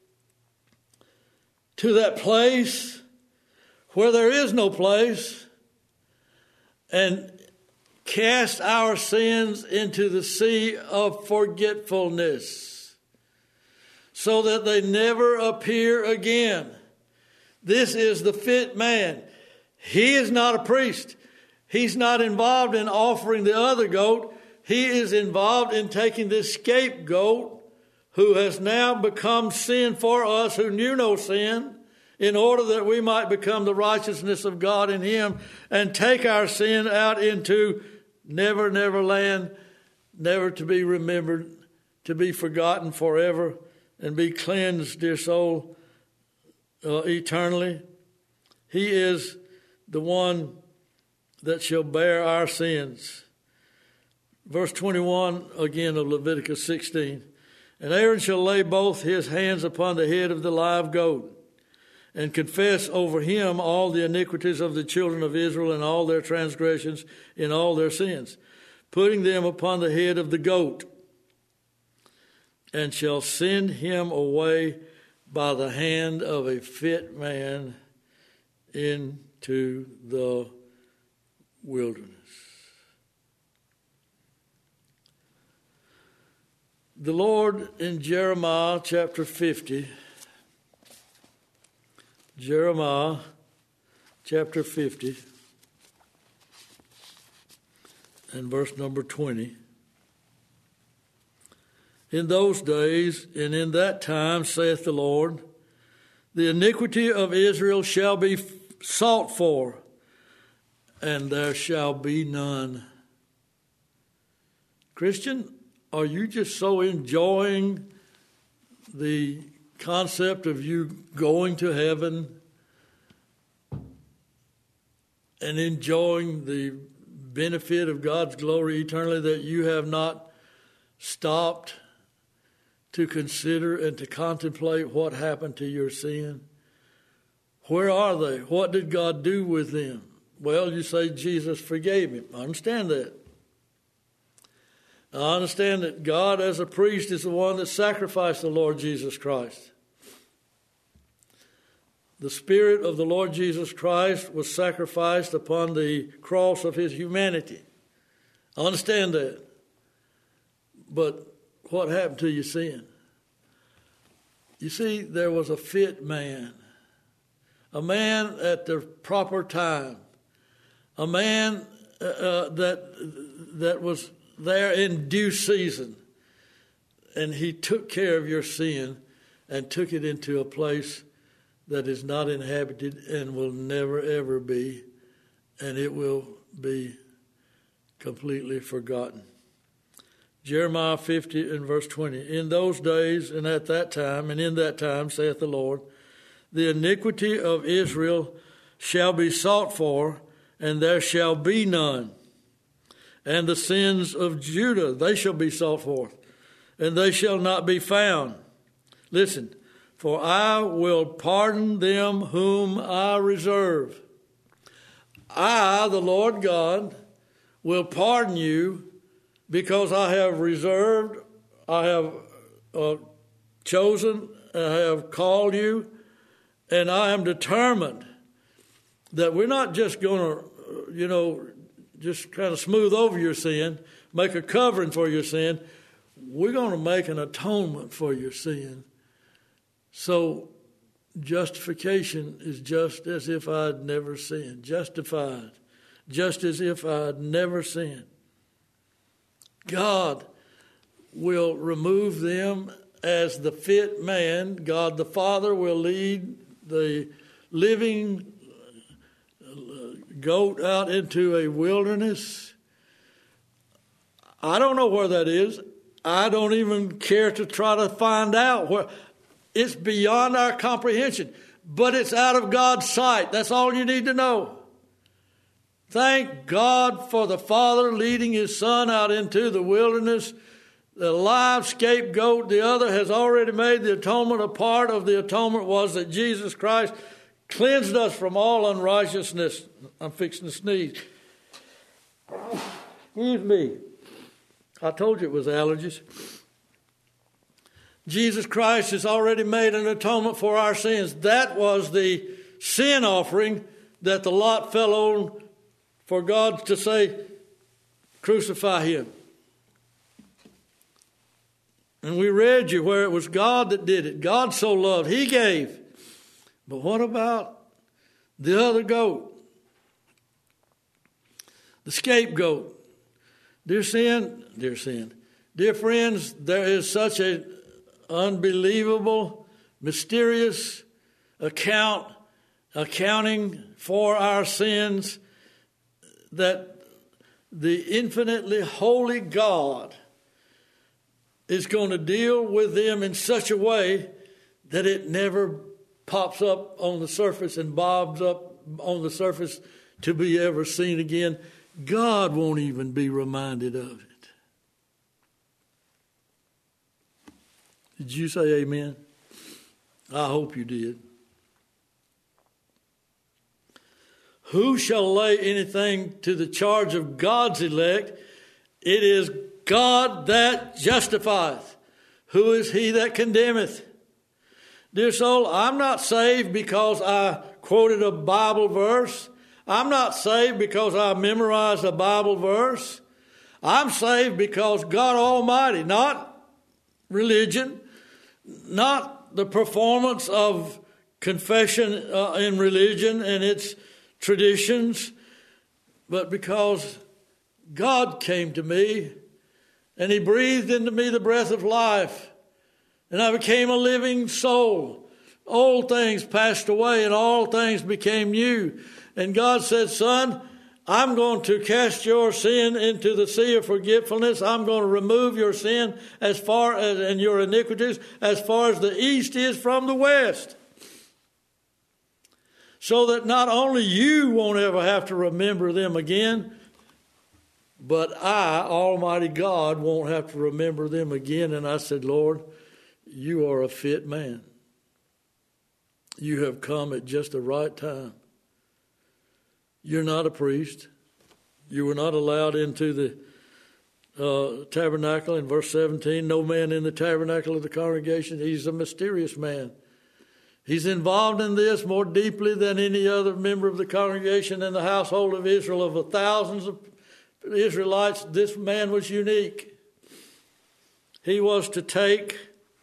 to that place where there is no place and cast our sins into the sea of forgetfulness so that they never appear again. This is the fit man. He is not a priest. He's not involved in offering the other goat. He is involved in taking this scapegoat who has now become sin for us who knew no sin, in order that we might become the righteousness of God in Him and take our sin out into never, never land, never to be remembered, to be forgotten forever, and be cleansed, dear soul, eternally. He is the one that shall bear our sins. Verse 21 again of Leviticus 16. And Aaron shall lay both his hands upon the head of the live goat, and confess over him all the iniquities of the children of Israel and all their transgressions in all their sins, putting them upon the head of the goat, and shall send him away by the hand of a fit man into the wilderness. The Lord in Jeremiah chapter 50, Jeremiah chapter 50 and verse number 20. In those days and in that time, saith the Lord, the iniquity of Israel shall be sought for, and there shall be none. Christian, are you just so enjoying the concept of you going to heaven and enjoying the benefit of God's glory eternally that you have not stopped to consider and to contemplate what happened to your sin? Where are they? What did God do with them? Well, you say Jesus forgave him. I understand that. I understand that God as a priest is the one that sacrificed the Lord Jesus Christ. The Spirit of the Lord Jesus Christ was sacrificed upon the cross of his humanity. I understand that. But what happened to your sin? You see, there was a fit man. A man at the proper time. A man that was there in due season. And he took care of your sin and took it into a place that is not inhabited and will never, ever be. And it will be completely forgotten. Jeremiah 50 and verse 20. In those days and at that time, and in that time, saith the Lord, the iniquity of Israel shall be sought for, and there shall be none. And the sins of Judah, they shall be sought for, and they shall not be found. Listen, for I will pardon them whom I reserve. I, the Lord God, will pardon you because I have reserved, I have chosen, I have called you, and I am determined that we're not just going to, just kind of smooth over your sin, make a covering for your sin. We're going to make an atonement for your sin. So justification is just as if I had never sinned. Justified, just as if I had never sinned. God will remove them as the fit man. God the Father will lead the living goat out into a wilderness. I don't know where that is. I don't even care to try to find out where. It's beyond our comprehension, but it's out of God's sight. That's all you need to know. Thank God for the Father leading his Son out into the wilderness. The live scapegoat, the other, has already made the atonement. A part of the atonement was that Jesus Christ cleansed us from all unrighteousness. I'm fixing to sneeze. Excuse me. I told you it was allergies. Jesus Christ has already made an atonement for our sins. That was the sin offering that the lot fell on for God to say, crucify him. And we read you where it was God that did it. God so loved, he gave. But what about the other goat? The scapegoat. Dear friends, there is such an unbelievable, mysterious accounting for our sins that the infinitely holy God is going to deal with them in such a way that it never pops up on the surface and bobs up on the surface to be ever seen again. God won't even be reminded of it. Did you say amen? I hope you did. Who shall lay anything to the charge of God's elect? It is God that justifieth. Who is he that condemneth? Dear soul, I'm not saved because I quoted a Bible verse. I'm not saved because I memorized a Bible verse. I'm saved because God Almighty, not religion, not the performance of confession in religion and its traditions, but because God came to me and he breathed into me the breath of life, and I became a living soul. Old things passed away and all things became new. And God said, son, I'm going to cast your sin into the sea of forgetfulness. I'm going to remove your sin as far as, and your iniquities as far as the east is from the west. So that not only you won't ever have to remember them again, but I, Almighty God, won't have to remember them again. And I said, Lord, you are a fit man. You have come at just the right time. You're not a priest. You were not allowed into the tabernacle. In verse 17, no man in the tabernacle of the congregation. He's a mysterious man. He's involved in this more deeply than any other member of the congregation in the household of Israel. Of the thousands of Israelites, this man was unique. He was to take,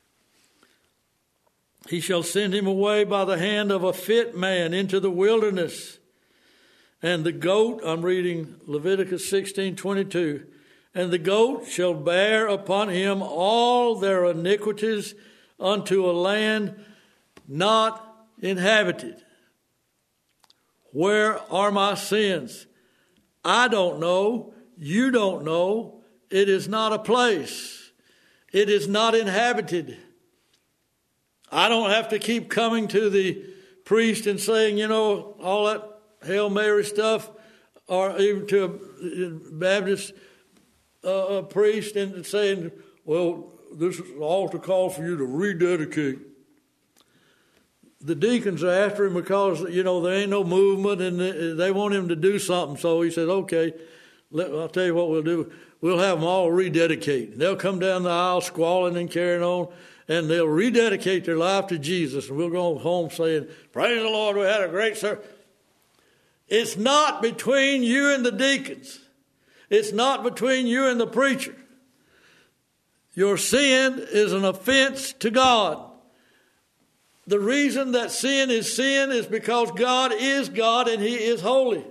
he shall send him away by the hand of a fit man into the wilderness. And the goat, I'm reading Leviticus 16:22, and the goat shall bear upon him all their iniquities unto a land not inhabited. Where are my sins? I don't know. You don't know. It is not a place. It is not inhabited. I don't have to keep coming to the priest and saying, all that Hail Mary stuff, or even to a Baptist priest and saying, well, this is an altar call for you to rededicate. The deacons are after him because, there ain't no movement and they want him to do something. So he said, okay, I'll tell you what we'll do. We'll have them all rededicate. They'll come down the aisle squalling and carrying on, and they'll rededicate their life to Jesus. And we'll go home saying, praise the Lord, we had a great service. It's not between you and the deacons. It's not between you and the preacher. Your sin is an offense to God. The reason that sin is because God is God and He is holy.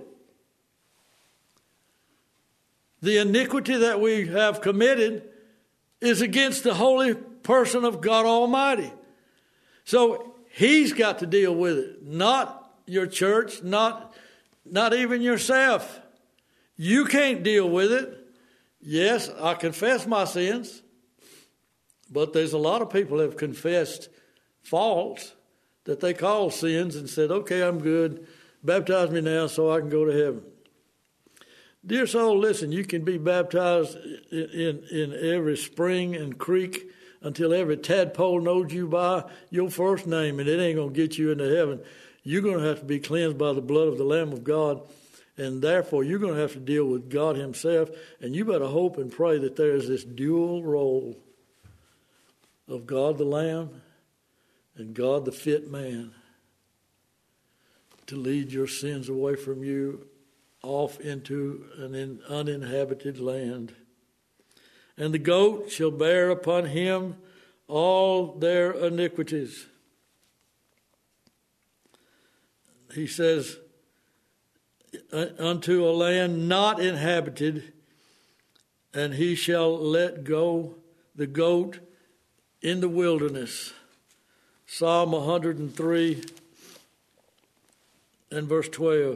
The iniquity that we have committed is against the holy person of God Almighty. So He's got to deal with it, not your church, not even yourself. You can't deal with it. Yes, I confess my sins, but there's a lot of people that have confessed faults that they call sins and said, okay, I'm good. Baptize me now so I can go to heaven. Dear soul, listen, you can be baptized in every spring and creek until every tadpole knows you by your first name, and it ain't going to get you into heaven. You're going to have to be cleansed by the blood of the Lamb of God, and therefore you're going to have to deal with God Himself, and you better hope and pray that there is this dual role of God the Lamb and God the fit man to lead your sins away from you off into an uninhabited land. And the goat shall bear upon him all their iniquities. He says, unto a land not inhabited, and he shall let go the goat in the wilderness. Psalm 103 and verse 12.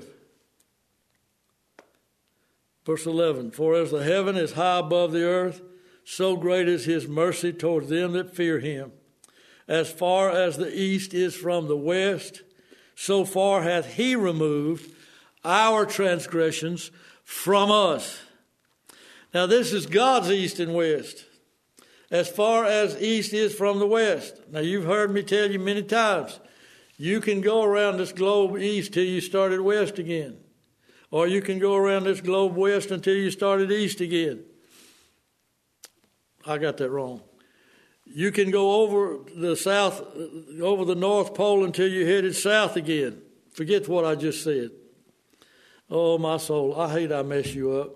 Verse 11, for as the heaven is high above the earth, so great is His mercy toward them that fear Him. As far as the east is from the west, so far hath He removed our transgressions from us. Now this is God's east and west. As far as east is from the west. Now you've heard me tell you many times, you can go around this globe east till you started west again. Or you can go around this globe west until you started east again. I got that wrong. You can go over the North Pole until you headed south again. Forget what I just said. Oh, my soul, I hate I mess you up.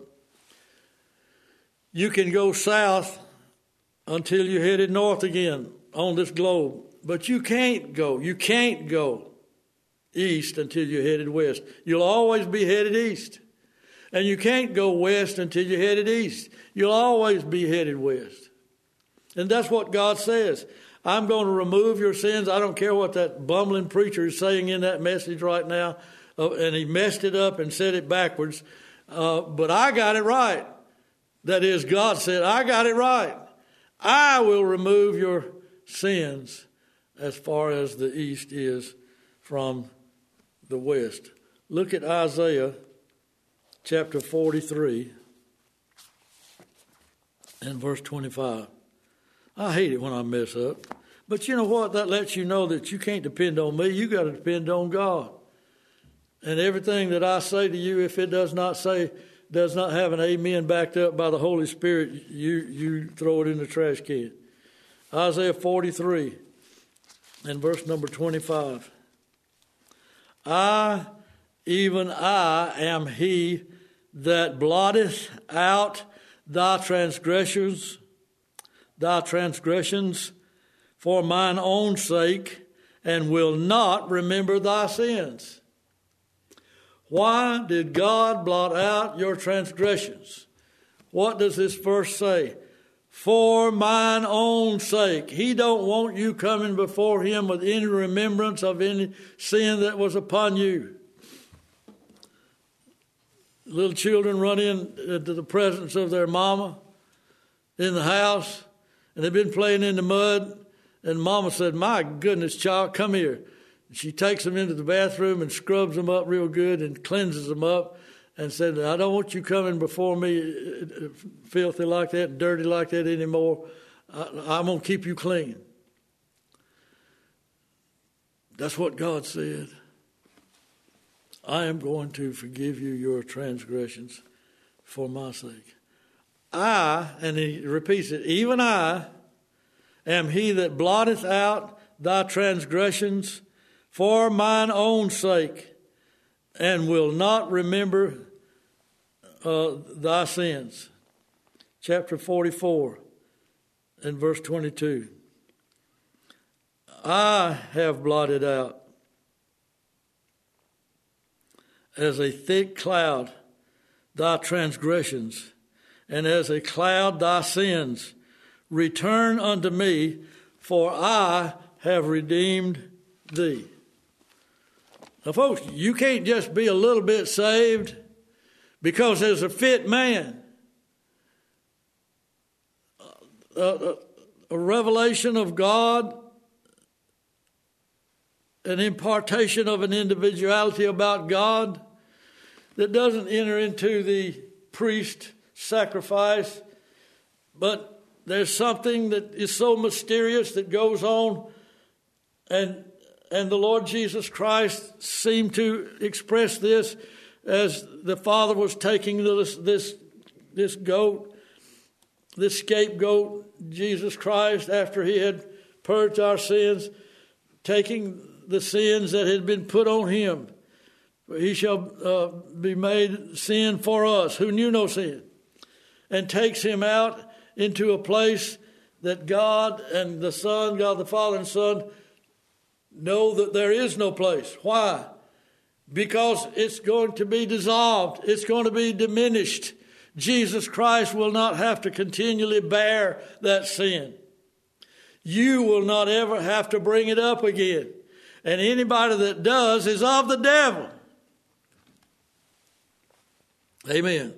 You can go south until you headed north again on this globe. But you can't go east until you're headed west. You'll always be headed east. And you can't go west until you're headed east. You'll always be headed west. And that's what God says. I'm going to remove your sins. I don't care what that bumbling preacher is saying in that message right now. And he messed it up and said it backwards. But I got it right. That is, God said, I got it right. I will remove your sins as far as the east is from the west. Look at Isaiah chapter 43 and verse 25. I hate it when I mess up. But you know what? That lets you know that you can't depend on me. You got to depend on God. And everything that I say to you, if it does not have an amen backed up by the Holy Spirit, you throw it in the trash can. Isaiah 43 in verse number 25. I, even I, am he that blotteth out thy transgressions for mine own sake, and will not remember thy sins. Why did God blot out your transgressions? What does this verse say? For mine own sake. He don't want you coming before him with any remembrance of any sin that was upon you. Little children run into the presence of their mama in the house, and they've been playing in the mud, and mama said, "My goodness, child, come here." And she takes them into the bathroom and scrubs them up real good and cleanses them up and said, "I don't want you coming before me filthy like that, dirty like that anymore. I'm going to keep you clean." That's what God said. I am going to forgive you your transgressions for my sake. I, and he repeats it, even I am he that blotteth out thy transgressions for mine own sake, and will not remember thy sins. Chapter 44 and verse 22. I have blotted out as a thick cloud thy transgressions, and as a cloud thy sins. Return unto me, for I have redeemed thee. Now, folks, you can't just be a little bit saved because there's a fit man. A revelation of God, an impartation of an individuality about God that doesn't enter into the priest sacrifice, but there's something that is so mysterious that goes on, and the Lord Jesus Christ seemed to express this as the Father was taking this goat, this scapegoat, Jesus Christ, after he had purged our sins, taking the sins that had been put on him. He shall be made sin for us, who knew no sin, and takes him out into a place that God and the Son, God the Father and Son, know that there is no place. Why? Because it's going to be dissolved. It's going to be diminished. Jesus Christ will not have to continually bear that sin. You will not ever have to bring it up again. And anybody that does is of the devil. Amen.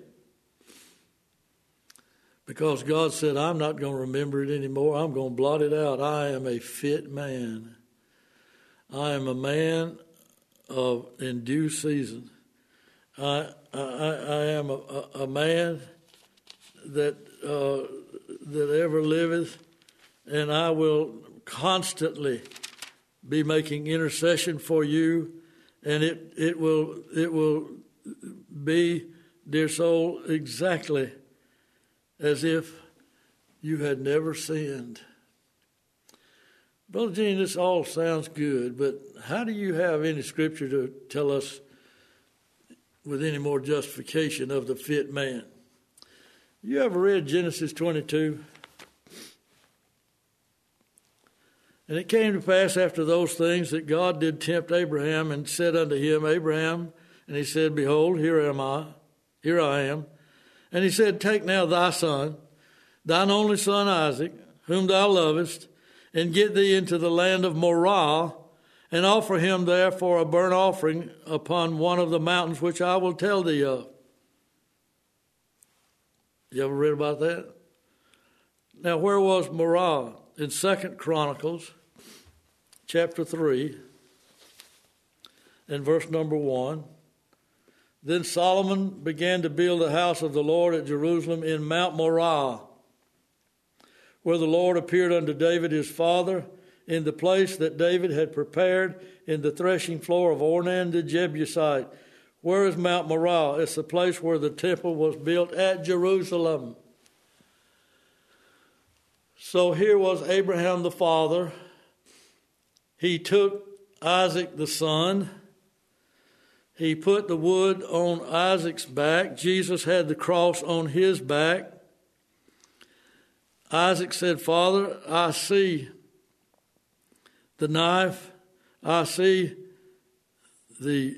Because God said, I'm not going to remember it anymore. I'm going to blot it out. I am a fit man. I am a man of in due season. I am a man that ever liveth, and I will constantly be making intercession for you, and it will be, dear soul, exactly as if you had never sinned. Brother Gene, this all sounds good, but how do you have any scripture to tell us with any more justification of the fit man? You ever read Genesis 22? And it came to pass after those things that God did tempt Abraham, and said unto him, Abraham, and he said, Behold, here I am. And he said, Take now thy son, thine only son Isaac, whom thou lovest, and get thee into the land of Moriah, and offer him there for a burnt offering upon one of the mountains which I will tell thee of. You ever read about that? Now, where was Moriah? In 2 Chronicles, chapter 3, and verse number 1. Then Solomon began to build the house of the Lord at Jerusalem in Mount Moriah, where the Lord appeared unto David his father, in the place that David had prepared in the threshing floor of Ornan the Jebusite. Where is Mount Moriah? It's the place where the temple was built at Jerusalem. So here was Abraham the father. he took Isaac the son. He put the wood on Isaac's back. Jesus had the cross on his back. Isaac said, Father, I see the knife. I see the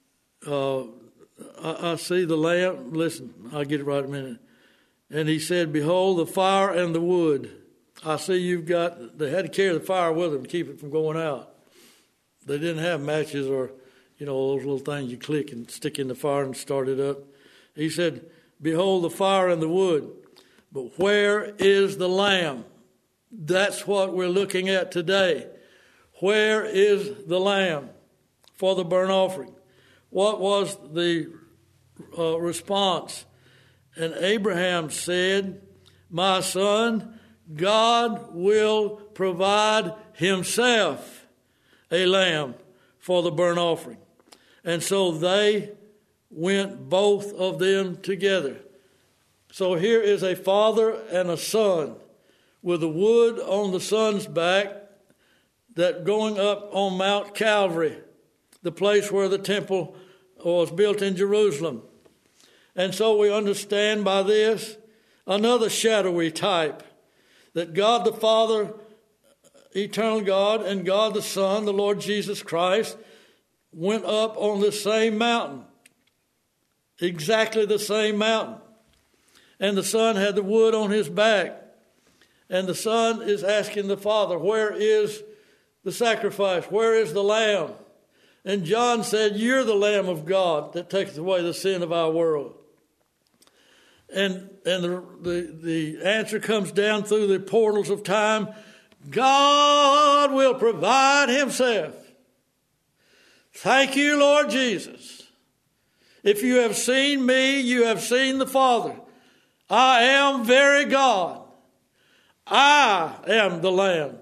lamb. Listen, I'll get it right in a minute. And he said, behold, the fire and the wood. I see you've got, they had to carry the fire with them to keep it from going out. They didn't have matches or, those little things you click and stick in the fire and start it up. He said, behold, the fire and the wood. But where is the lamb? That's what we're looking at today. Where is the lamb for the burnt offering? What was the response? And Abraham said, my son, God will provide himself a lamb for the burnt offering. And so they went, both of them together. So here is a father and a son with the wood on the son's back, that going up on Mount Calvary, the place where the temple was built in Jerusalem. And so we understand by this another shadowy type, that God the Father, eternal God, and God the Son, the Lord Jesus Christ, went up on the same mountain, exactly the same mountain. And the Son had the wood on his back. And the Son is asking the Father, where is the sacrifice? Where is the Lamb? And John said, you're the Lamb of God that taketh away the sin of our world. And the answer comes down through the portals of time. God will provide himself. Thank you, Lord Jesus. If you have seen me, you have seen the Father. I am very God. I am the Lamb.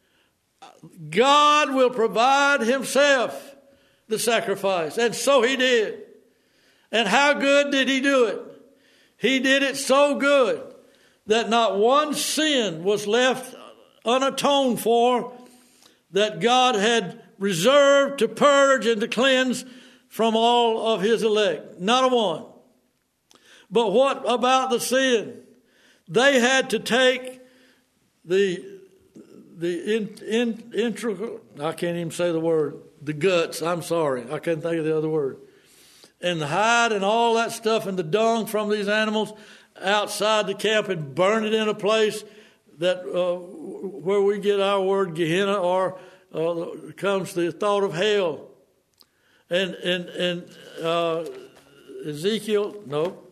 God will provide himself the sacrifice. And so he did. And how good did he do it? He did it so good that not one sin was left unatoned for, that God had reserved to purge and to cleanse from all of his elect. Not a one. But what about the sin? They had to take the integral, I can't even say the word, the guts, I'm sorry, I can't think of the other word, and the hide and all that stuff and the dung from these animals outside the camp and burn it in a place that where we get our word Gehenna, or comes the thought of hell. And Ezekiel, nope.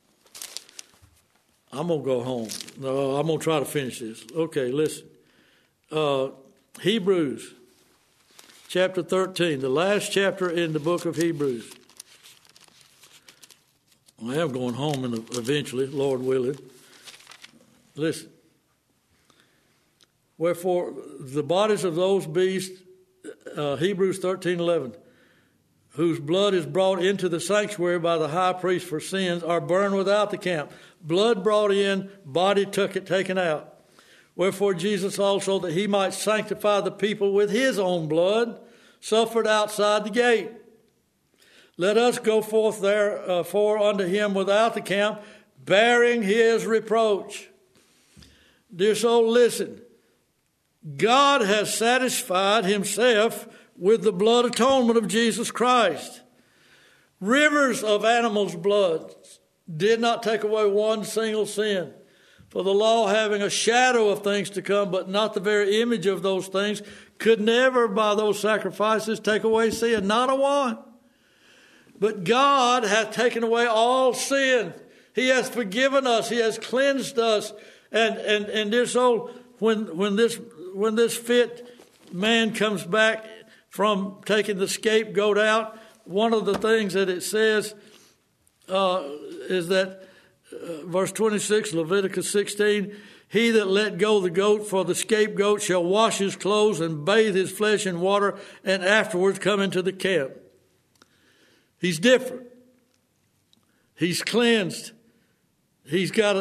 I'm going to go home. No, I'm going to try to finish this. Okay, listen. Hebrews chapter 13, the last chapter in the book of Hebrews. I am going home eventually, Lord willing. Listen. Wherefore, the bodies of those beasts, Hebrews 13:11, whose blood is brought into the sanctuary by the high priest for sins, are burned without the camp. Blood brought in, body taken out. Wherefore Jesus also, that he might sanctify the people with his own blood, suffered outside the gate. Let us go forth therefore unto him without the camp, bearing his reproach. Dear soul, listen. God has satisfied himself with the blood atonement of Jesus Christ. Rivers of animals' blood did not take away one single sin. For the law, having a shadow of things to come, but not the very image of those things, could never by those sacrifices take away sin. Not a one. But God hath taken away all sin. He has forgiven us. He has cleansed us. And dear soul, when this fit man comes back from taking the scapegoat out, one of the things that it says is that verse 26, Leviticus 16, he that let go the goat for the scapegoat shall wash his clothes and bathe his flesh in water, and afterwards come into the camp. He's different. He's cleansed. He's got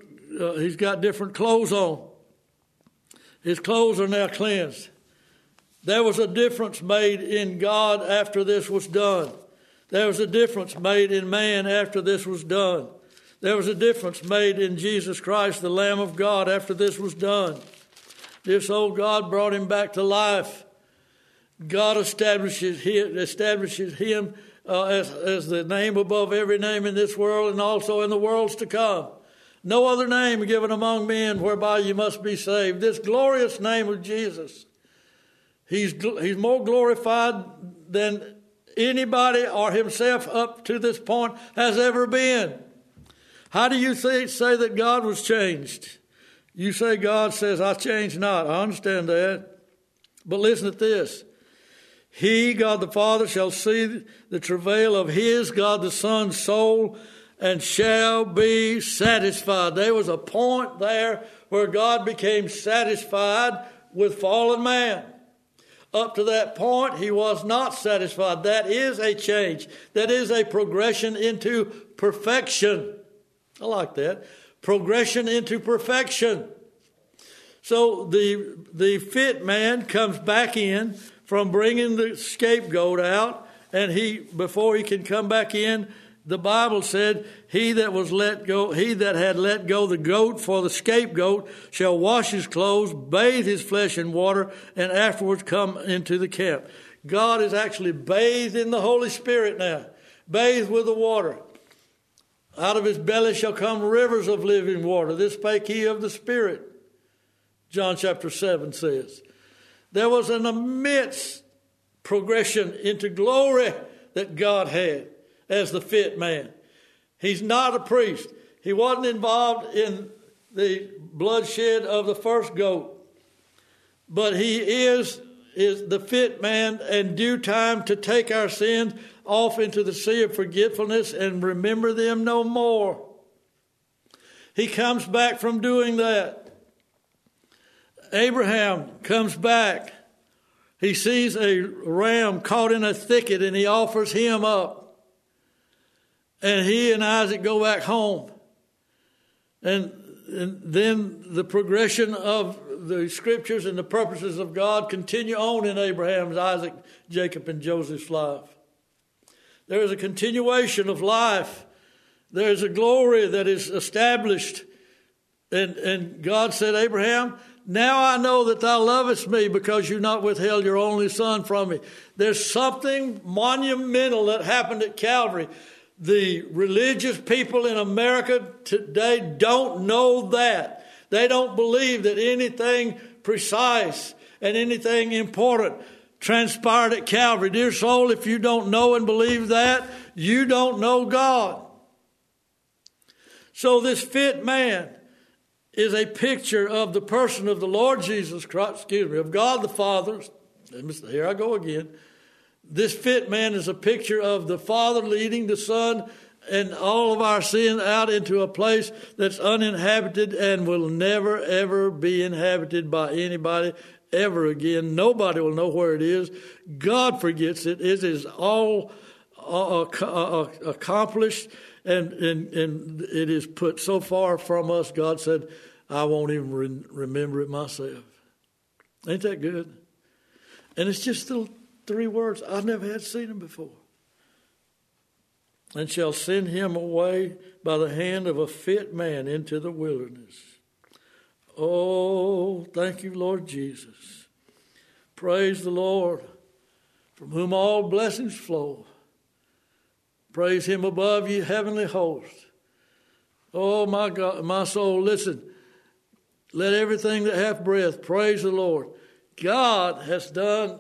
he's got different clothes on. His clothes are now cleansed. There was a difference made in God after this was done. There was a difference made in man after this was done. There was a difference made in Jesus Christ, the Lamb of God, after this was done. This old God brought him back to life. God establishes him as the name above every name in this world and also in the worlds to come. No other name given among men whereby you must be saved. This glorious name of Jesus. He's more glorified than anybody or himself up to this point has ever been. How do you say that God was changed? You say God says, I changed not. I understand that. But listen to this. He, God the Father, shall see the travail of his, God the Son's soul, and shall be satisfied. There was a point there where God became satisfied with fallen man. Up to that point, he was not satisfied. That is a change. That is a progression into perfection. I like that. Progression into perfection. So the fit man comes back in from bringing the scapegoat out, and before he can come back in, the Bible said, he that had let go the goat for the scapegoat shall wash his clothes, bathe his flesh in water, and afterwards come into the camp. God is actually bathed in the Holy Spirit now, bathed with the water. Out of his belly shall come rivers of living water. This spake he of the Spirit, John chapter 7 says. There was an immense progression into glory that God had as the fit man. He's not a priest. He wasn't involved in the bloodshed of the first goat. But he is the fit man in due time to take our sins off into the sea of forgetfulness and remember them no more. He comes back from doing that. Abraham comes back. He sees a ram caught in a thicket and he offers him up. And he and Isaac go back home. And then the progression of the scriptures and the purposes of God continue on in Abraham's, Isaac, Jacob, and Joseph's life. There is a continuation of life. There is a glory that is established. And God said, Abraham, now I know that thou lovest me because you not withheld your only son from me. There's something monumental that happened at Calvary. The religious people in America today don't know that. They don't believe that anything precise and anything important transpired at Calvary. Dear soul, if you don't know and believe that, you don't know God. So this fit man is a picture of the person of the Lord Jesus Christ, of God the Father. Here I go again. This fit man is a picture of the Father leading the Son and all of our sin out into a place that's uninhabited and will never, ever be inhabited by anybody ever again. Nobody will know where it is. God forgets it. It is all accomplished and it is put so far from us, God said, I won't even remember it myself. Ain't that good? And it's just the 3 words. I've never had seen them before. And shall send him away by the hand of a fit man into the wilderness. Oh, thank you, Lord Jesus. Praise the Lord, from whom all blessings flow. Praise him above ye heavenly hosts. Oh, my God, my soul, listen. Let everything that hath breath praise the Lord. God has done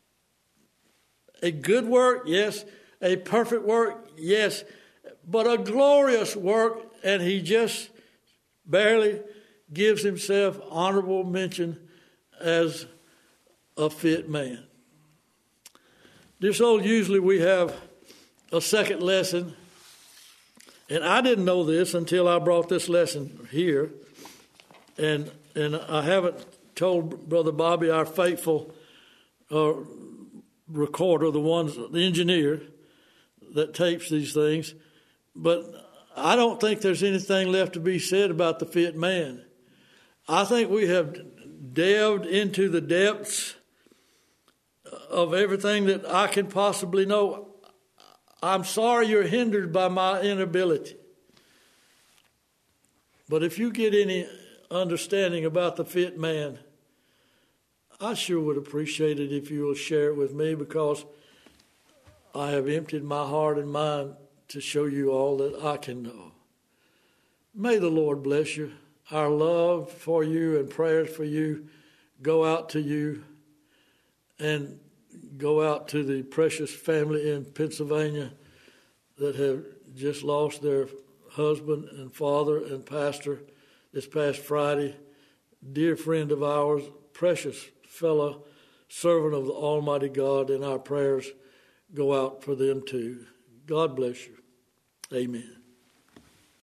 a good work, yes. A perfect work, yes. But a glorious work, and he just barely gives himself honorable mention as a fit man. Dear soul, usually we have a second lesson. And I didn't know this until I brought this lesson here. And I haven't told Brother Bobby, our faithful recorder, the engineer that tapes these things. But I don't think there's anything left to be said about the fit man. I think we have delved into the depths of everything that I can possibly know. I'm sorry you're hindered by my inability. But if you get any understanding about the fit man, I sure would appreciate it if you will share it with me, because I have emptied my heart and mind to show you all that I can know. May the Lord bless you. Our love for you and prayers for you go out to you, and go out to the precious family in Pennsylvania that have just lost their husband and father and pastor this past Friday. Dear friend of ours, precious fellow, servant of the Almighty God, and our prayers go out for them too. God bless you. Amen.